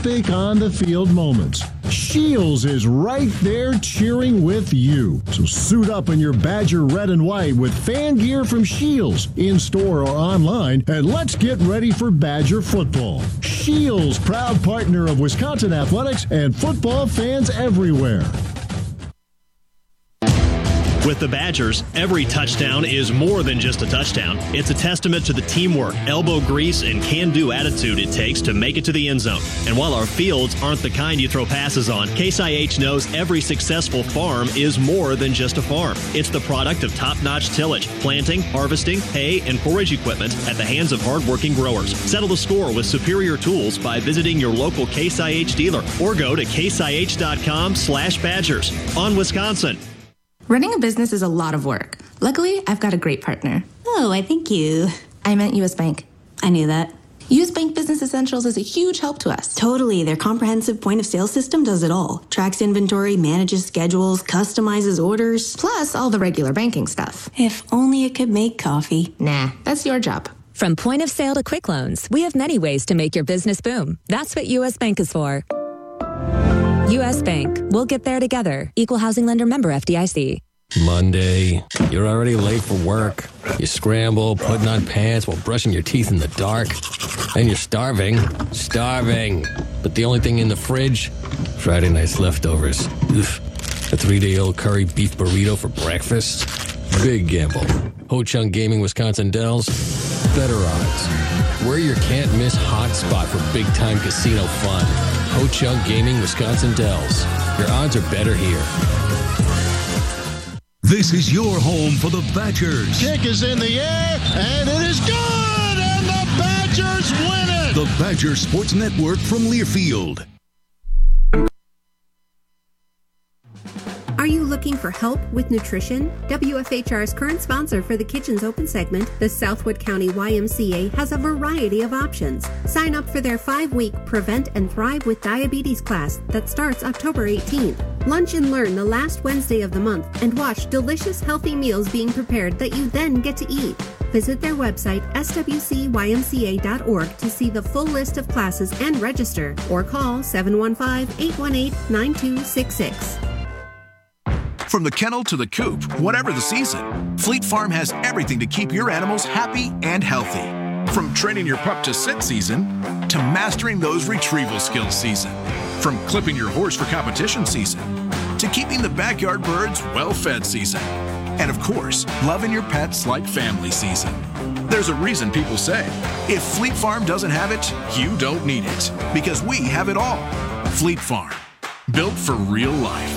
epic on-the-field moments. Scheels is right there cheering with you. So suit up in your Badger red and white with fan gear from Scheels, in-store or online, and let's get ready for Badger football. Scheels, proud partner of Wisconsin Athletics and football fans everywhere. With the Badgers, every touchdown is more than just a touchdown. It's a testament to the teamwork, elbow grease, and can-do attitude it takes to make it to the end zone. And while our fields aren't the kind you throw passes on, Case IH knows every successful farm is more than just a farm. It's the product of top-notch tillage, planting, harvesting, hay, and forage equipment at the hands of hardworking growers. Settle the score with superior tools by visiting your local Case IH dealer or go to caseih.com/Badgers. On Wisconsin. Running a business is a lot of work. Luckily, I've got a great partner. Oh, I think you... I meant U.S. Bank. I knew that. U.S. Bank Business Essentials is a huge help to us. Totally. Their comprehensive point-of-sale system does it all. Tracks inventory, manages schedules, customizes orders. Plus, all the regular banking stuff. If only it could make coffee. Nah, that's your job. From point of sale to quick loans, we have many ways to make your business boom. That's what U.S. Bank is for. U.S. Bank. We'll get there together. Equal housing lender member FDIC. Monday. You're already late for work. You scramble, putting on pants while brushing your teeth in the dark. And you're starving. Starving. But the only thing in the fridge? Friday night's leftovers. Oof. A 3-day-old curry beef burrito for breakfast? Big gamble. Ho-Chunk Gaming Wisconsin Dells. Better odds. We're your can't-miss hotspot for big-time casino fun. Ho-Chunk Gaming Wisconsin Dells. Your odds are better here. This is your home for the Badgers. Kick is in the air, and it is good, and the Badgers win it. The Badger Sports Network from Learfield. Are you looking for help with nutrition? WFHR's current sponsor for the Kitchens Open segment, the Southwood County YMCA, has a variety of options. Sign up for their 5-week Prevent and Thrive with Diabetes class that starts October 18th. Lunch and learn the last Wednesday of the month and watch delicious, healthy meals being prepared that you then get to eat. Visit their website, swcymca.org, to see the full list of classes and register, or call 715-818-9266. From the kennel to the coop, whatever the season, Fleet Farm has everything to keep your animals happy and healthy. From training your pup to sit season, to mastering those retrieval skills season. From clipping your horse for competition season, to keeping the backyard birds well-fed season. And of course, loving your pets like family season. There's a reason people say, if Fleet Farm doesn't have it, you don't need it. Because we have it all. Fleet Farm, built for real life.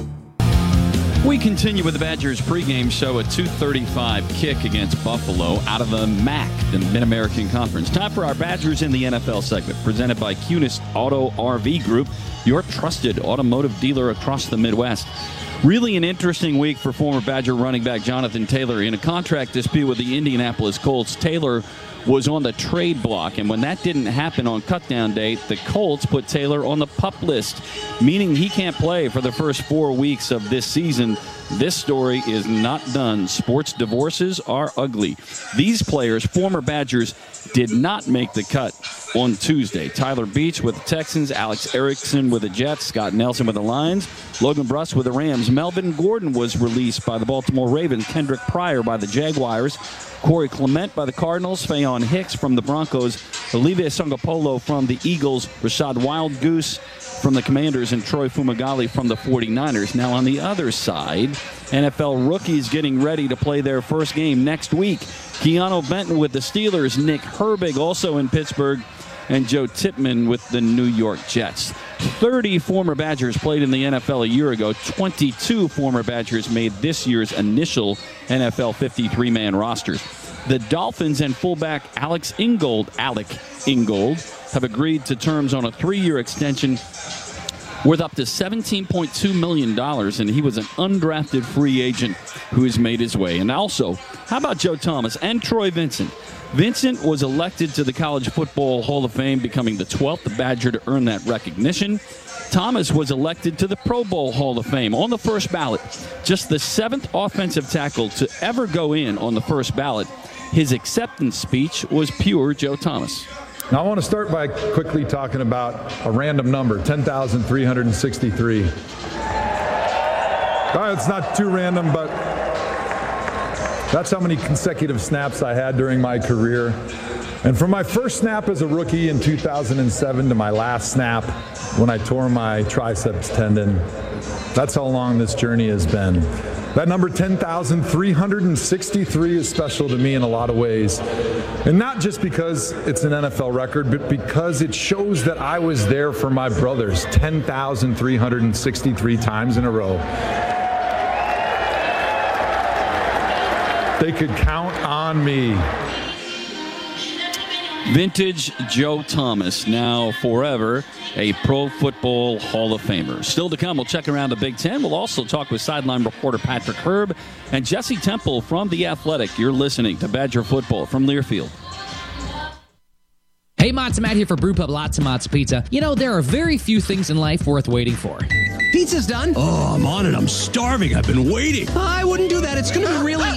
We continue with the Badgers pregame show at 2:35 kick against Buffalo out of the MAC, the Mid-American Conference. Time for our Badgers in the NFL segment, presented by Cunis Auto RV Group, your trusted automotive dealer across the Midwest. Really an interesting week for former Badger running back Jonathan Taylor. In a contract dispute with the Indianapolis Colts, Taylor was on the trade block, and when that didn't happen on cutdown date, the Colts put Taylor on the PUP list, meaning he can't play for the first 4 weeks of this season. This story is not done. Sports divorces are ugly. These players, former Badgers, did not make the cut on Tuesday. Tyler Beach with the Texans, Alex Erickson with the Jets, Scott Nelson with the Lions, Logan Bruss with the Rams. Melvin Gordon was released by the Baltimore Ravens, Kendrick Pryor by the Jaguars, Corey Clement by the Cardinals, Fayon Hicks from the Broncos, Olivier Sangapolo from the Eagles, Rashad Wildgoose from the Commanders, and Troy Fumagalli from the 49ers. Now on the other side, NFL rookies getting ready to play their first game next week. Keanu Benton with the Steelers, Nick Herbig also in Pittsburgh, and Joe Tippmann with the New York Jets. 30 former Badgers played in the NFL a year ago. 22 former Badgers made this year's initial NFL 53-man rosters. The Dolphins and fullback Alec Ingold, have agreed to terms on a 3-year extension worth up to $17.2 million, and he was an undrafted free agent who has made his way. And also, how about Joe Thomas and Troy Vincent? Vincent was elected to the College Football Hall of Fame, becoming the 12th Badger to earn that recognition. Thomas was elected to the Pro Bowl Hall of Fame on the first ballot, just the 7th offensive tackle to ever go in on the first ballot. His acceptance speech was pure Joe Thomas. Now I want to start by quickly talking about a random number, 10,363. It's not too random, but that's how many consecutive snaps I had during my career. And from my first snap as a rookie in 2007 to my last snap when I tore my triceps tendon, that's how long this journey has been. That number 10,363 is special to me in a lot of ways. And not just because it's an NFL record, but because it shows that I was there for my brothers 10,363 times in a row. They could count on me. Vintage Joe Thomas, now forever a Pro Football Hall of Famer. Still to come, we'll check around the Big Ten. We'll also talk with sideline reporter Patrick Herb and Jesse Temple from The Athletic. You're listening to Badger Football from Learfield. Hey, Matza Matt here for Brewpub Lots of Matza Pizza. You know, there are very few things in life worth waiting for. Pizza's done. Oh, I'm on it. I'm starving. I've been waiting. I wouldn't do that. It's going to be really...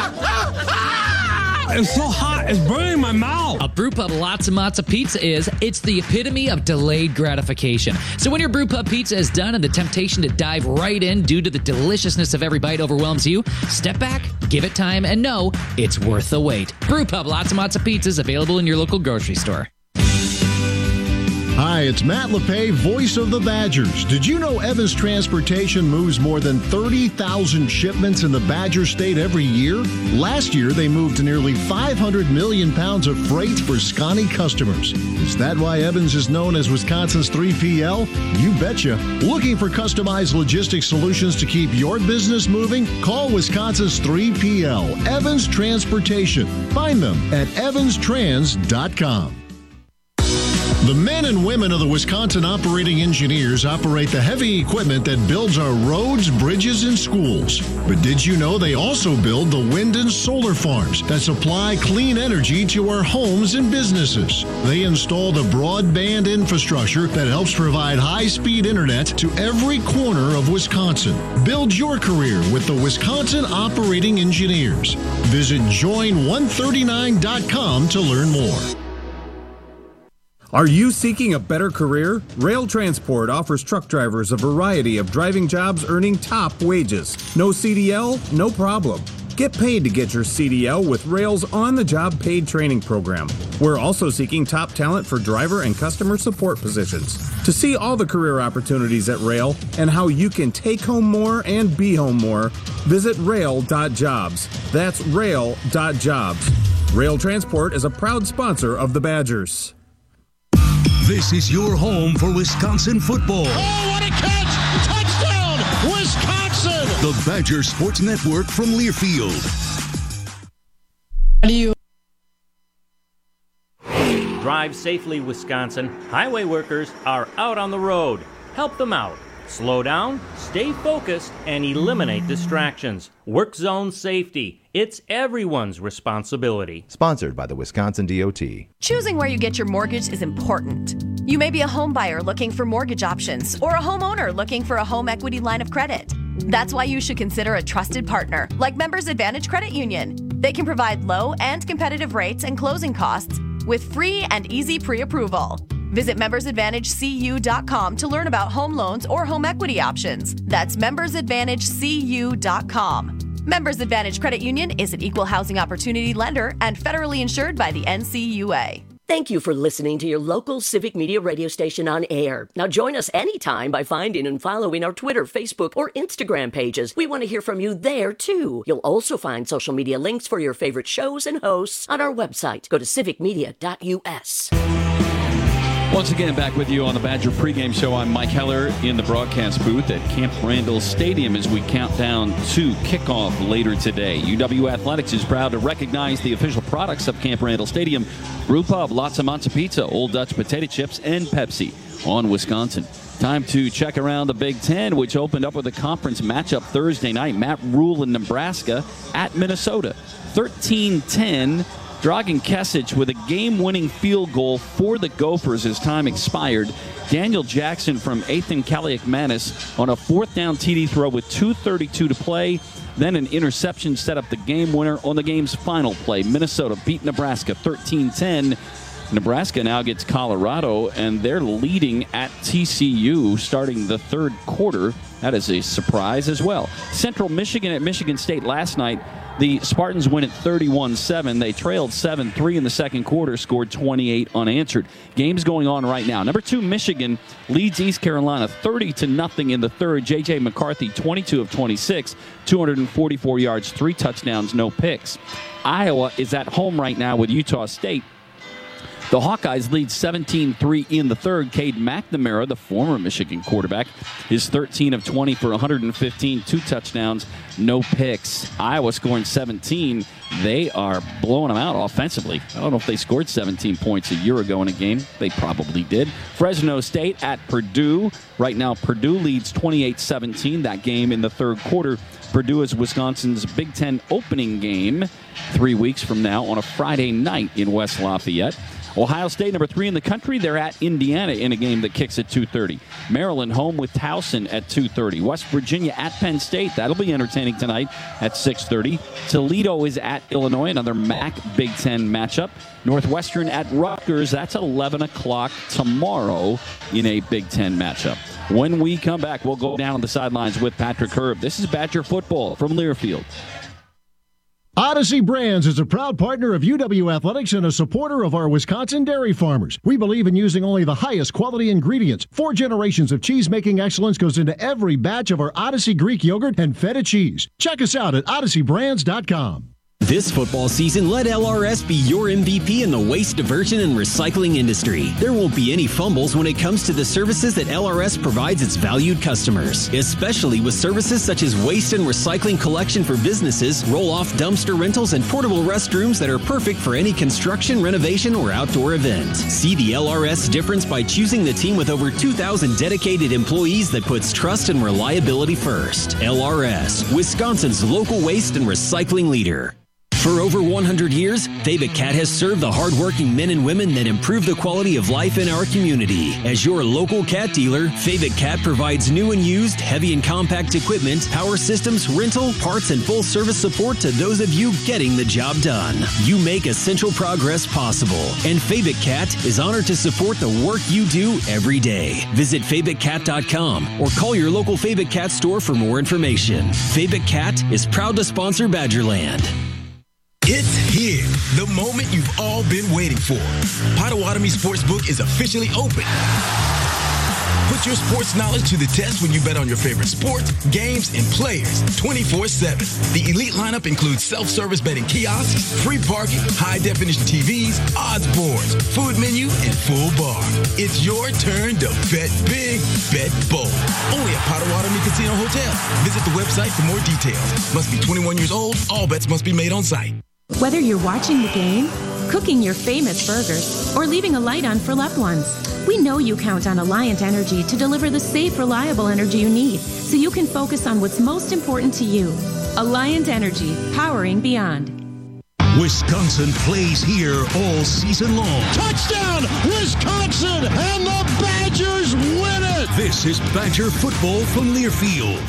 It's so hot. It's burning my mouth. A Brewpub Lots of Matza Pizza it's the epitome of delayed gratification. So when your Brewpub pizza is done and the temptation to dive right in due to the deliciousness of every bite overwhelms you, step back, give it time, and know it's worth the wait. Brewpub Lots of Matza Pizza is available in your local grocery store. Hi, it's Matt LePay, voice of the Badgers. Did you know Evans Transportation moves more than 30,000 shipments in the Badger State every year? Last year, they moved nearly 500 million pounds of freight for Scotty customers. Is that why Evans is known as Wisconsin's 3PL? You betcha. Looking for customized logistics solutions to keep your business moving? Call Wisconsin's 3PL, Evans Transportation. Find them at evanstrans.com. The men and women of the Wisconsin Operating Engineers operate the heavy equipment that builds our roads, bridges, and schools. But did you know they also build the wind and solar farms that supply clean energy to our homes and businesses? They install the broadband infrastructure that helps provide high-speed internet to every corner of Wisconsin. Build your career with the Wisconsin Operating Engineers. Visit join139.com to learn more. Are you seeking a better career? Rail Transport offers truck drivers a variety of driving jobs earning top wages. No CDL? No problem. Get paid to get your CDL with Rail's on-the-job paid training program. We're also seeking top talent for driver and customer support positions. To see all the career opportunities at Rail and how you can take home more and be home more, visit rail.jobs. That's rail.jobs. Rail Transport is a proud sponsor of the Badgers. This is your home for Wisconsin football. Oh, what a catch! Touchdown, Wisconsin! The Badger Sports Network from Learfield. Drive safely, Wisconsin. Highway workers are out on the road. Help them out. Slow down, stay focused, and eliminate distractions. Work zone safety. It's everyone's responsibility. Sponsored by the Wisconsin DOT. Choosing where you get your mortgage is important. You may be a home buyer looking for mortgage options or a homeowner looking for a home equity line of credit. That's why you should consider a trusted partner like Members Advantage Credit Union. They can provide low and competitive rates and closing costs with free and easy pre-approval. Visit membersadvantagecu.com to learn about home loans or home equity options. That's membersadvantagecu.com. Members Advantage Credit Union is an equal housing opportunity lender and federally insured by the NCUA. Thank you for listening to your local Civic Media radio station on air. Now join us anytime by finding and following our Twitter, Facebook, or Instagram pages. We want to hear from you there, too. You'll also find social media links for your favorite shows and hosts on our website. Go to civicmedia.us. Once again, back with you on the Badger pregame show. I'm Mike Heller in the broadcast booth at Camp Randall Stadium as we count down to kickoff later today. UW Athletics is proud to recognize the official products of Camp Randall Stadium: Brewpub, Lots of Matza Pizza, Old Dutch Potato Chips, and Pepsi on Wisconsin. Time to check around the Big Ten, which opened up with a conference matchup Thursday night. Matt Rule in Nebraska at Minnesota. 13-10. Dragan Kesic with a game-winning field goal for the Gophers as time expired. Daniel Jackson from Ethan Kaliakmanis on a fourth down TD throw with 2:32 to play. Then an interception set up the game winner on the game's final play. Minnesota beat Nebraska 13-10. Nebraska now gets Colorado, and they're leading at TCU starting the third quarter. That is a surprise as well. Central Michigan at Michigan State last night. The Spartans win at 31-7. They trailed 7-3 in the second quarter, scored 28 unanswered. Games going on right now. Number 2, Michigan leads East Carolina 30-0 in the third. J.J. McCarthy, 22 of 26, 244 yards, 3 touchdowns, no picks. Iowa is at home right now with Utah State. The Hawkeyes lead 17-3 in the third. Cade McNamara, the former Michigan quarterback, is 13 of 20 for 115, 2 touchdowns, no picks. Iowa scoring 17. They are blowing them out offensively. I don't know if they scored 17 points a year ago in a game. They probably did. Fresno State at Purdue. Right now, Purdue leads 28-17. That game in the third quarter. Purdue is Wisconsin's Big Ten opening game 3 weeks from now on a Friday night in West Lafayette. Ohio State, number 3 in the country, they're at Indiana in a game that kicks at 2:30. Maryland home with Towson at 2:30. West Virginia at Penn State. That'll be entertaining tonight at 6:30. Toledo is at Illinois, another MAC Big Ten matchup. Northwestern at Rutgers. That's 11 o'clock tomorrow in a Big Ten matchup. When we come back, we'll go down on the sidelines with Patrick Herb. This is Badger football from Learfield. Odyssey Brands is a proud partner of UW Athletics and a supporter of our Wisconsin dairy farmers. We believe in using only the highest quality ingredients. 4 generations of cheese-making excellence goes into every batch of our Odyssey Greek yogurt and feta cheese. Check us out at odysseybrands.com. This football season, let LRS be your MVP in the waste diversion and recycling industry. There won't be any fumbles when it comes to the services that LRS provides its valued customers, especially with services such as waste and recycling collection for businesses, roll-off dumpster rentals, and portable restrooms that are perfect for any construction, renovation, or outdoor event. See the LRS difference by choosing the team with over 2,000 dedicated employees that puts trust and reliability first. LRS, Wisconsin's local waste and recycling leader. For over 100 years, Fabic Cat has served the hardworking men and women that improve the quality of life in our community. As your local cat dealer, Fabic Cat provides new and used heavy and compact equipment, power systems, rental, parts, and full service support to those of you getting the job done. You make essential progress possible, and Fabic Cat is honored to support the work you do every day. Visit FabicCat.com or call your local Fabic Cat store for more information. Fabic Cat is proud to sponsor Badgerland. It's here, the moment you've all been waiting for. Potawatomi Sportsbook is officially open. Put your sports knowledge to the test when you bet on your favorite sports, games, and players 24/7. The elite lineup includes self-service betting kiosks, free parking, high-definition TVs, odds boards, food menu, and full bar. It's your turn to bet big, bet bold. Only at Potawatomi Casino Hotel. Visit the website for more details. Must be 21 years old. All bets must be made on site. Whether you're watching the game, cooking your famous burgers, or leaving a light on for loved ones, we know you count on Alliant Energy to deliver the safe, reliable energy you need so you can focus on what's most important to you. Alliant Energy, powering beyond. Wisconsin plays here all season long. Touchdown, Wisconsin, and the Badgers win it! This is Badger football from Learfield.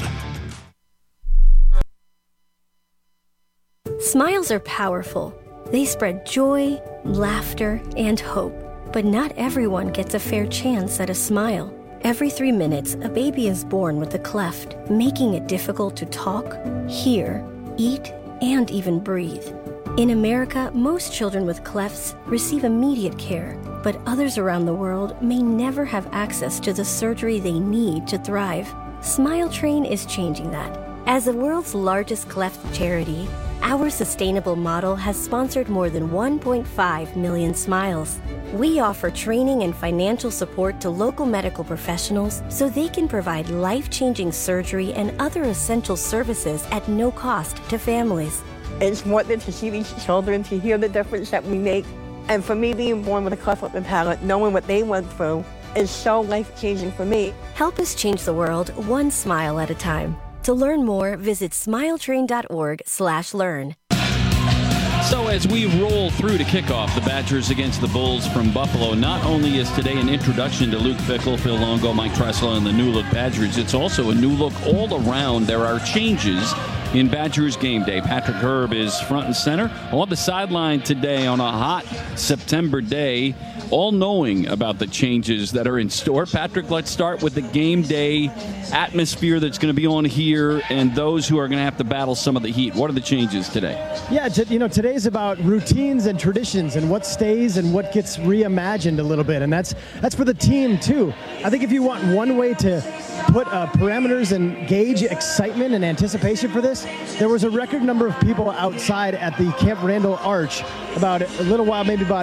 Smiles are powerful. They spread joy, laughter, and hope. But not everyone gets a fair chance at a smile. Every 3 minutes, a baby is born with a cleft, making it difficult to talk, hear, eat, and even breathe. In America, most children with clefts receive immediate care, but others around the world may never have access to the surgery they need to thrive. Smile Train is changing that. As the world's largest cleft charity, our sustainable model has sponsored more than 1.5 million smiles. We offer training and financial support to local medical professionals so they can provide life-changing surgery and other essential services at no cost to families. It's important to see these children, to hear the difference that we make. And for me, being born with a cleft lip and palate, knowing what they went through, is so life-changing for me. Help us change the world one smile at a time. To learn more, visit smiletrain.org/learn. So as we roll through to kickoff, the Badgers against the Bulls from Buffalo, not only is today an introduction to Luke Fickell, Phil Longo, Mike Tressel, and the new look Badgers, it's also a new look all around. There are changes in Badgers game day. Patrick Herb is front and center on the sideline today on a hot September day, all knowing about the changes that are in store. Patrick, let's start with the game day atmosphere that's going to be on here and those who are going to have to battle some of the heat. What are the changes today? Yeah, today's about routines and traditions and what stays and what gets reimagined a little bit, and that's for the team too. I think if you want one way to put parameters and gauge excitement and anticipation for this, there was a record number of people outside at the Camp Randall Arch about a little while, maybe about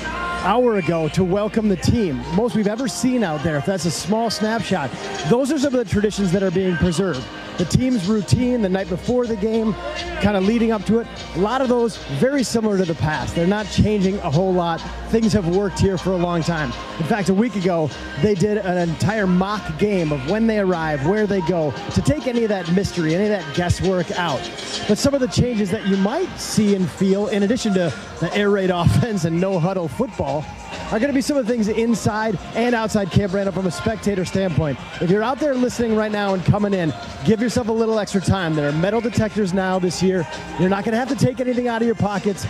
hour ago, to welcome the team. Most we've ever seen out there. If that's a small snapshot, those are some of the traditions that are being preserved. The team's routine the night before the game, kind of leading up to it, a lot of those very similar to the past. They're not changing a whole lot. Things have worked here for a long time. In fact, a week ago, they did an entire mock game of when they arrive, where they go, to take any of that mystery, any of that guesswork out. But some of the changes that you might see and feel, in addition to the air raid offense and no huddle football, are going to be some of the things inside and outside Camp Randall from a spectator standpoint. If you're out there listening right now and coming in, give yourself a little extra time. There are metal detectors now this year. You're not going to have to take anything out of your pockets.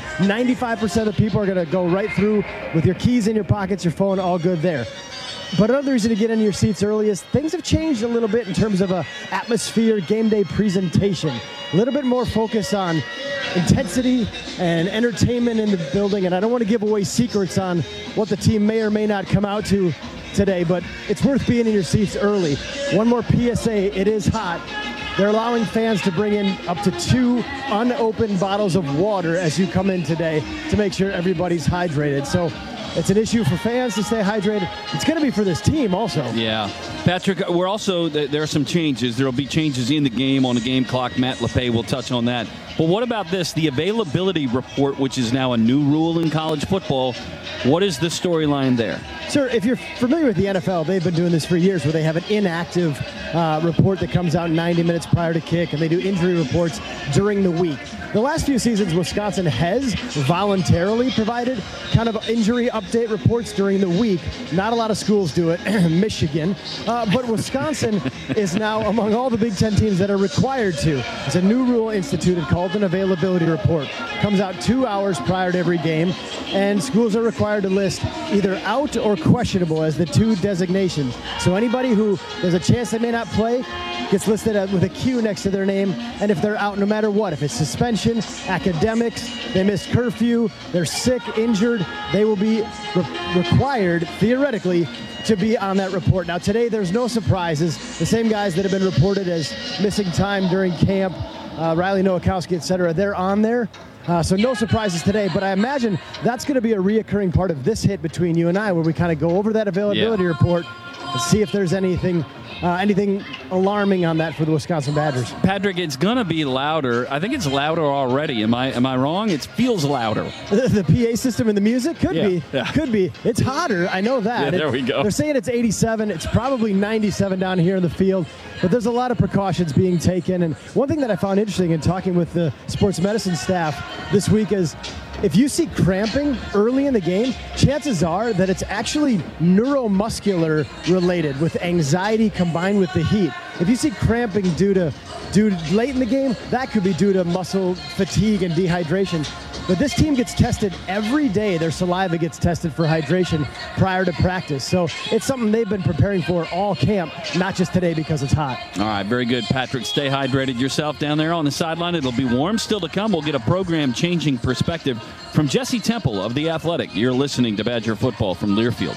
95% of the people are going to go right through with your keys in your pockets, your phone, all good there. But another reason to get into your seats early is things have changed a little bit in terms of a atmosphere, game day presentation. A little bit more focus on intensity and entertainment in the building, and I don't want to give away secrets on what the team may or may not come out to today, but it's worth being in your seats early. One more PSA, it is hot. They're allowing fans to bring in up to 2 unopened bottles of water as you come in today to make sure everybody's hydrated. So it's an issue for fans to stay hydrated. It's going to be for this team also. Yeah. Patrick, there are some changes. There will be changes in the game on the game clock. Matt LePay will touch on that. But what about this? The availability report, which is now a new rule in college football. What is the storyline there? Sir, if you're familiar with the NFL, they've been doing this for years, where they have an inactive report that comes out 90 minutes prior to kick, and they do injury reports during the week. The last few seasons, Wisconsin has voluntarily provided kind of injury update reports during the week. Not a lot of schools do it, Michigan. But Wisconsin is now among all the Big Ten teams that are required to. It's a new rule instituted called an availability report. Comes out 2 hours prior to every game, and schools are required to list either out or questionable as the 2 designations. So anybody who there's a chance they may not play gets listed with a Q next to their name, and if they're out, no matter what, if it's suspension, academics, they missed curfew, they're sick, injured, they will be required, theoretically, to be on that report. Now, today, there's no surprises. The same guys that have been reported as missing time during camp, Riley Nowakowski, et cetera, they're on there. So no surprises today, but I imagine that's going to be a reoccurring part of this hit between you and I, where we kind of go over that availability report and see if there's anything alarming on that for the Wisconsin Badgers. Patrick, it's going to be louder. I think it's louder already. Am I wrong? It feels louder. The PA system and the music could be. Yeah. Could be. It's hotter. I know that. Yeah, there we go. They're saying it's 87. It's probably 97 down here in the field. But there's a lot of precautions being taken. And one thing that I found interesting in talking with the sports medicine staff this week is if you see cramping early in the game, chances are that it's actually neuromuscular related with anxiety combined with the heat. If you see cramping due to late in the game, that could be due to muscle fatigue and dehydration. But this team gets tested every day. Their saliva gets tested for hydration prior to practice. So it's something they've been preparing for all camp, not just today because it's hot. All right, very good, Patrick. Stay hydrated yourself down there on the sideline. It'll be warm still to come. We'll get a program-changing perspective from Jesse Temple of The Athletic. You're listening to Badger Football from Learfield.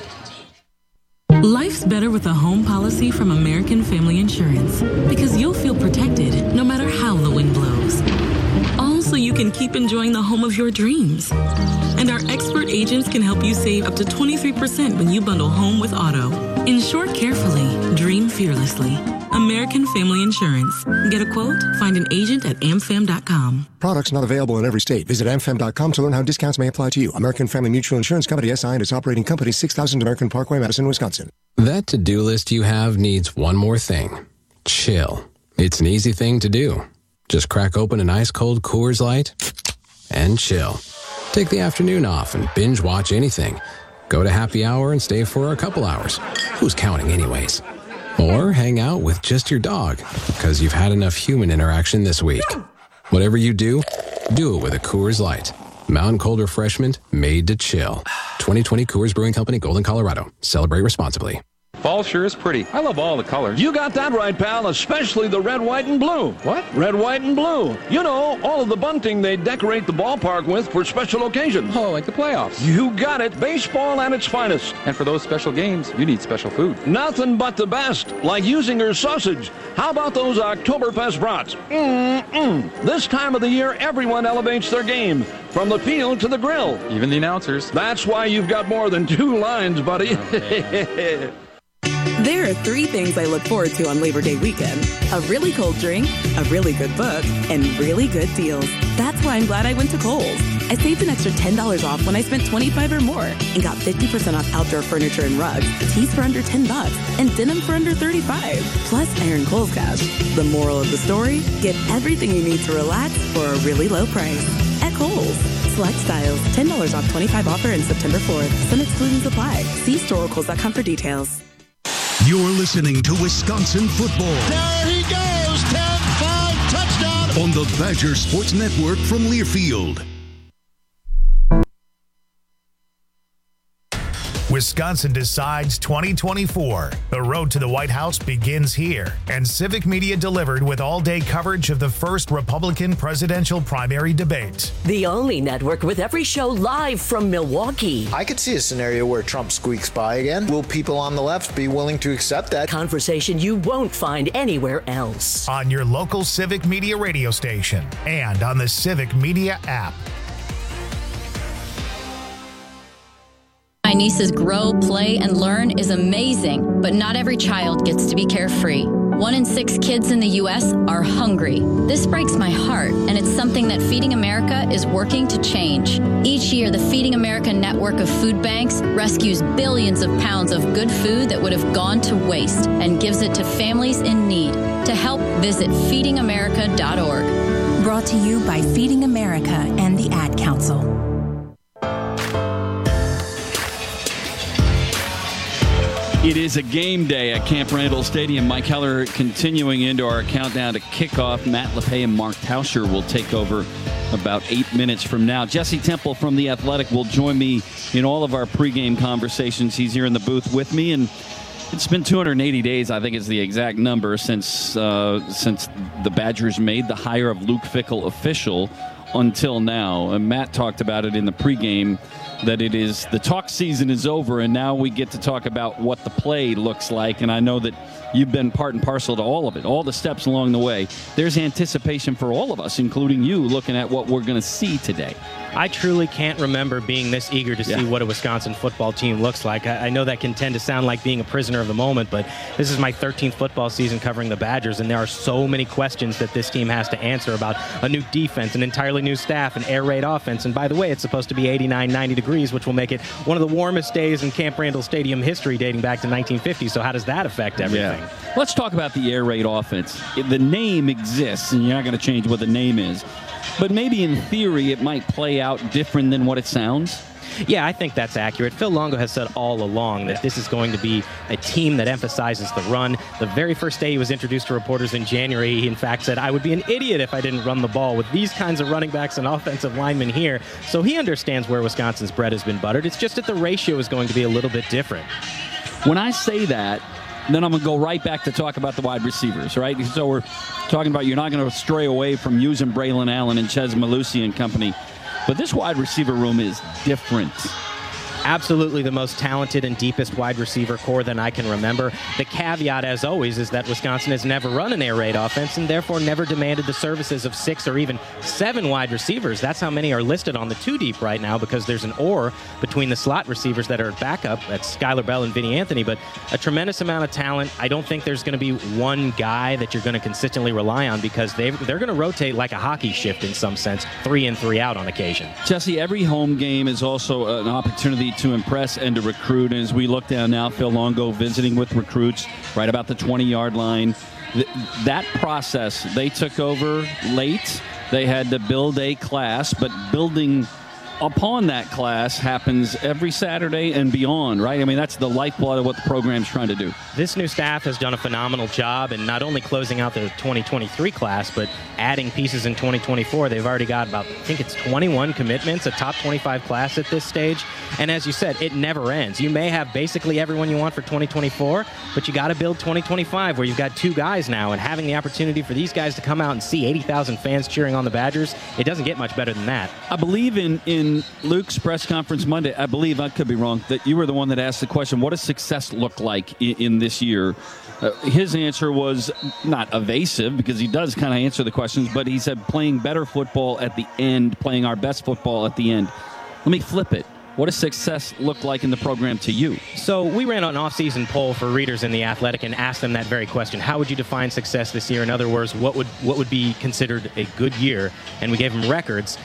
Life's better with a home policy from American Family Insurance because you'll feel protected no matter how the wind blows. All so you can keep enjoying the home of your dreams. And our expert agents can help you save up to 23% when you bundle home with auto. Insure carefully, dream fearlessly. American Family Insurance. Get a quote? Find an agent at amfam.com. Products not available in every state. Visit amfam.com to learn how discounts may apply to you. American Family Mutual Insurance Company, SI, and its operating company, 6000 American Parkway, Madison, Wisconsin. That to-do list you have needs one more thing. Chill. It's an easy thing to do. Just crack open an ice-cold Coors Light and chill. Take the afternoon off and binge watch anything. Go to happy hour and stay for a couple hours. Who's counting anyways? Or hang out with just your dog because you've had enough human interaction this week. Whatever you do it with a Coors Light. Mountain Cold Refreshment made to chill. 2020 Coors Brewing Company, Golden, Colorado. Celebrate responsibly. Fall sure is pretty. I love all the colors. You got that right, pal, especially the red, white, and blue. What? Red, white, and blue. You know, all of the bunting they decorate the ballpark with for special occasions. Oh, like the playoffs. You got it. Baseball at its finest. And for those special games, you need special food. Nothing but the best, like Usinger's sausage. How about those Oktoberfest brats? This time of the year, everyone elevates their game, from the field to the grill. Even the announcers. That's why you've got more than 2 lines, buddy. Okay. There are 3 things I look forward to on Labor Day weekend. A really cold drink, a really good book, and really good deals. That's why I'm glad I went to Kohl's. I saved an extra $10 off when I spent $25 or more and got 50% off outdoor furniture and rugs, tees for under $10, and denim for under $35. Plus, I earned Kohl's Cash. The moral of the story? Get everything you need to relax for a really low price. At Kohl's. Select styles. $10 off 25 offer and September 4th. Some exclusions apply. See store or Kohl's.com for details. You're listening to Wisconsin football. There he goes, 10-5 touchdown. On the Badger Sports Network from Learfield. Wisconsin decides 2024. The road to the White House begins here, and Civic Media delivered with all-day coverage of the first Republican presidential primary debate. The only network with every show live from Milwaukee. I could see a scenario where Trump squeaks by again. Will people on the left be willing to accept that? Conversation you won't find anywhere else. On your local Civic Media radio station and on the Civic Media app. My niece's grow, play, and learn is amazing, but not every child gets to be carefree. 1 in 6 kids in the U.S. are hungry. This breaks my heart, and it's something that Feeding America is working to change. Each year, the Feeding America network of food banks rescues billions of pounds of good food that would have gone to waste and gives it to families in need. To help, visit feedingamerica.org. Brought to you by Feeding America and the Ad Council. It is a game day at Camp Randall Stadium. Mike Heller continuing into our countdown to kickoff. Matt LePay and Mark Tauscher will take over about 8 minutes from now. Jesse Temple from The Athletic will join me in all of our pregame conversations. He's here in the booth with me, and it's been 280 days, I think is the exact number, since the Badgers made the hire of Luke Fickell official until now. And Matt talked about it in the pregame, that it is the talk season is over, and now we get to talk about what the play looks like. And I know that you've been part and parcel to all of it, all the steps along the way. There's anticipation for all of us, including you, looking at what we're going to see today. I truly can't remember being this eager to see what a Wisconsin football team looks like. I know that can tend to sound like being a prisoner of the moment, but this is my 13th football season covering the Badgers, and there are so many questions that this team has to answer about a new defense, an entirely new staff, an air raid offense. And by the way, it's supposed to be 89, 90 degrees, which will make it one of the warmest days in Camp Randall Stadium history dating back to 1950. So how does that affect everything? Yeah. Let's talk about the air raid offense. The name exists, and you're not going to change what the name is. But maybe in theory it might play out different than what it sounds. Yeah, I think that's accurate. Phil Longo has said all along that this is going to be a team that emphasizes the run. The very first day he was introduced to reporters in January, he in fact said, I would be an idiot if I didn't run the ball with these kinds of running backs and offensive linemen here. So he understands where Wisconsin's bread has been buttered. It's just that the ratio is going to be a little bit different. When I say that, then I'm going to go right back to talk about the wide receivers, right? So we're talking about you're not going to stray away from using Braylon Allen and Chez Mellusi and company. But this wide receiver room is different. Absolutely the most talented and deepest wide receiver core than I can remember. The caveat, as always, is that Wisconsin has never run an air raid offense and therefore never demanded the services of 6 or even 7 wide receivers. That's how many are listed on the 2 deep right now, because there's an or between the slot receivers that are at backup. That's Skylar Bell and Vinny Anthony, but a tremendous amount of talent. I don't think there's going to be one guy that you're going to consistently rely on, because they're going to rotate like a hockey shift in some sense, 3 in, 3 out on occasion. Jesse, every home game is also an opportunity to impress and to recruit. And as we look down now, Phil Longo visiting with recruits right about the 20-yard line. That process, they took over late. They had to build a class, but building upon that class happens every Saturday and beyond, right? I mean, that's the lifeblood of what the program's trying to do. This new staff has done a phenomenal job in not only closing out the 2023 class, but adding pieces in 2024. They've already got about, I think it's 21 commitments, a top 25 class at this stage. And as you said, it never ends. You may have basically everyone you want for 2024, but you got to build 2025 where you've got 2 guys now, and having the opportunity for these guys to come out and see 80,000 fans cheering on the Badgers, it doesn't get much better than that. I believe in Luke's press conference Monday, I believe, I could be wrong, that you were the one that asked the question, what does success look like in this year? His answer was not evasive, because he does kind of answer the questions, but he said playing better football at the end, playing our best football at the end. Let me flip it. What does success look like in the program to you? So we ran an off-season poll for readers in The Athletic and asked them that very question. How would you define success this year? In other words, what would be considered a good year? And we gave them records.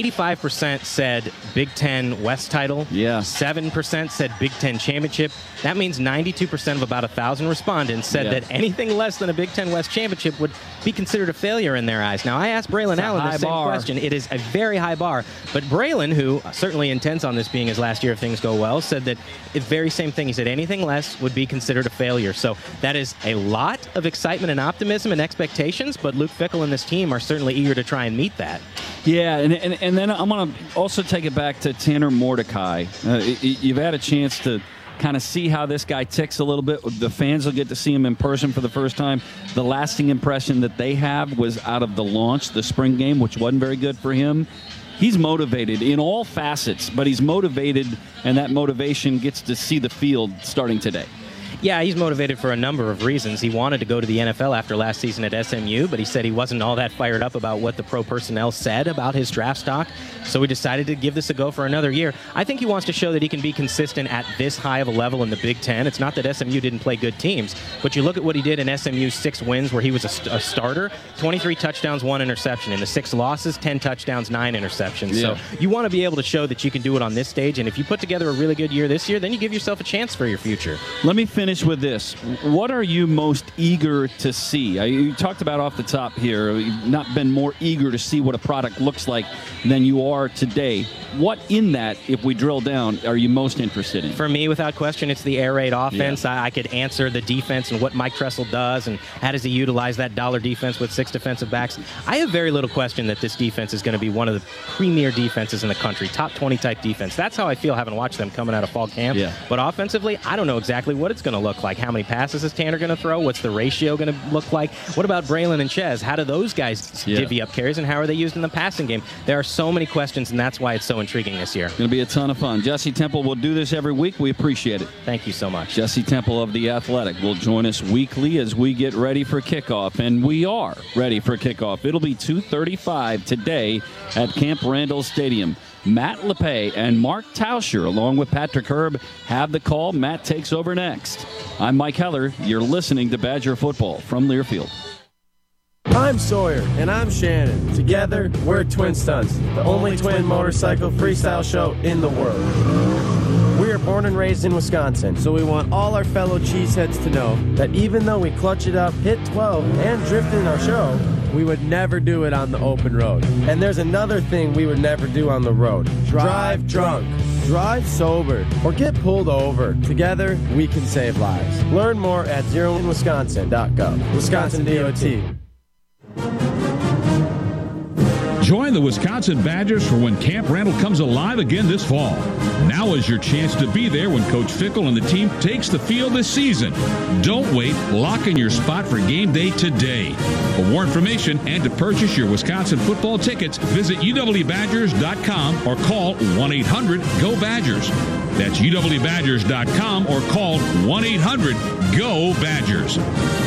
85% said Big Ten West title. Yeah. 7% said Big Ten championship. That means 92% of about 1,000 respondents said that anything less than a Big Ten West championship would be considered a failure in their eyes. Now, I asked Braylon Allen the same question. It is a very high bar. But Braylon, who certainly intends on this being his last year if things go well, said that the very same thing. He said anything less would be considered a failure. So that is a lot of excitement and optimism and expectations, but Luke Fickell and this team are certainly eager to try and meet that. Yeah, and then I'm going to also take it back to Tanner Mordecai. You've had a chance to kind of see how this guy ticks a little bit. The fans will get to see him in person for the first time. The lasting impression that they have was out of the launch, the spring game, which wasn't very good for him. He's motivated in all facets, but he's motivated, and that motivation gets to see the field starting today. Yeah, he's motivated for a number of reasons. He wanted to go to the NFL after last season at SMU, but he said he wasn't all that fired up about what the pro personnel said about his draft stock, so we decided to give this a go for another year. I think he wants to show that he can be consistent at this high of a level in the Big Ten. It's not that SMU didn't play good teams, but you look at what he did in SMU's 6 wins where he was a starter, 23 touchdowns, 1 interception. In the 6 losses, 10 touchdowns, 9 interceptions. Yeah. So you want to be able to show that you can do it on this stage, and if you put together a really good year this year, then you give yourself a chance for your future. Let me finish with this. What are you most eager to see? You talked about off the top here, you've not been more eager to see what a product looks like than you are today. What in that, if we drill down, are you most interested in? For me, without question, it's the air raid offense. Yeah. I could answer the defense and what Mike Tressel does and how does he utilize that dollar defense with 6 defensive backs. I have very little question that this defense is going to be one of the premier defenses in the country, top 20 type defense. That's how I feel having watched them coming out of fall camp. Yeah. But offensively, I don't know exactly what it's going to look like. How many passes is Tanner going to throw? What's the ratio going to look like? What about Braylon and Ches? How do those guys divvy up carries, and how are they used in the passing game? There are so many questions, and that's why it's so intriguing this year. Going to be a ton of fun. Jesse Temple will do this every week. We appreciate it. Thank you so much. Jesse Temple of The Athletic will join us weekly as we get ready for kickoff, and we are ready for kickoff. It'll be 2:35 today at Camp Randall Stadium. Matt LePay and Mark Tauscher, along with Patrick Herb, have the call. Matt takes over next. I'm Mike Heller. You're listening to Badger Football from Learfield. I'm Sawyer. And I'm Shannon. Together, we're Twin Stunts, the only twin motorcycle freestyle show in the world. We are born and raised in Wisconsin, so we want all our fellow cheeseheads to know that even though we clutch it up, hit 12, and drift in our show, we would never do it on the open road. And there's another thing we would never do on the road. Drive drunk. Drive sober. Or get pulled over. Together, we can save lives. Learn more at zeroinwisconsin.gov. Wisconsin DOT. Join the Wisconsin Badgers for when Camp Randall comes alive again this fall. Now is your chance to be there when Coach Fickell and the team takes the field this season. Don't wait. Lock in your spot for game day today. For more information and to purchase your Wisconsin football tickets, visit uwbadgers.com or call 1-800-GO-BADGERS. That's uwbadgers.com or call 1-800-GO-BADGERS.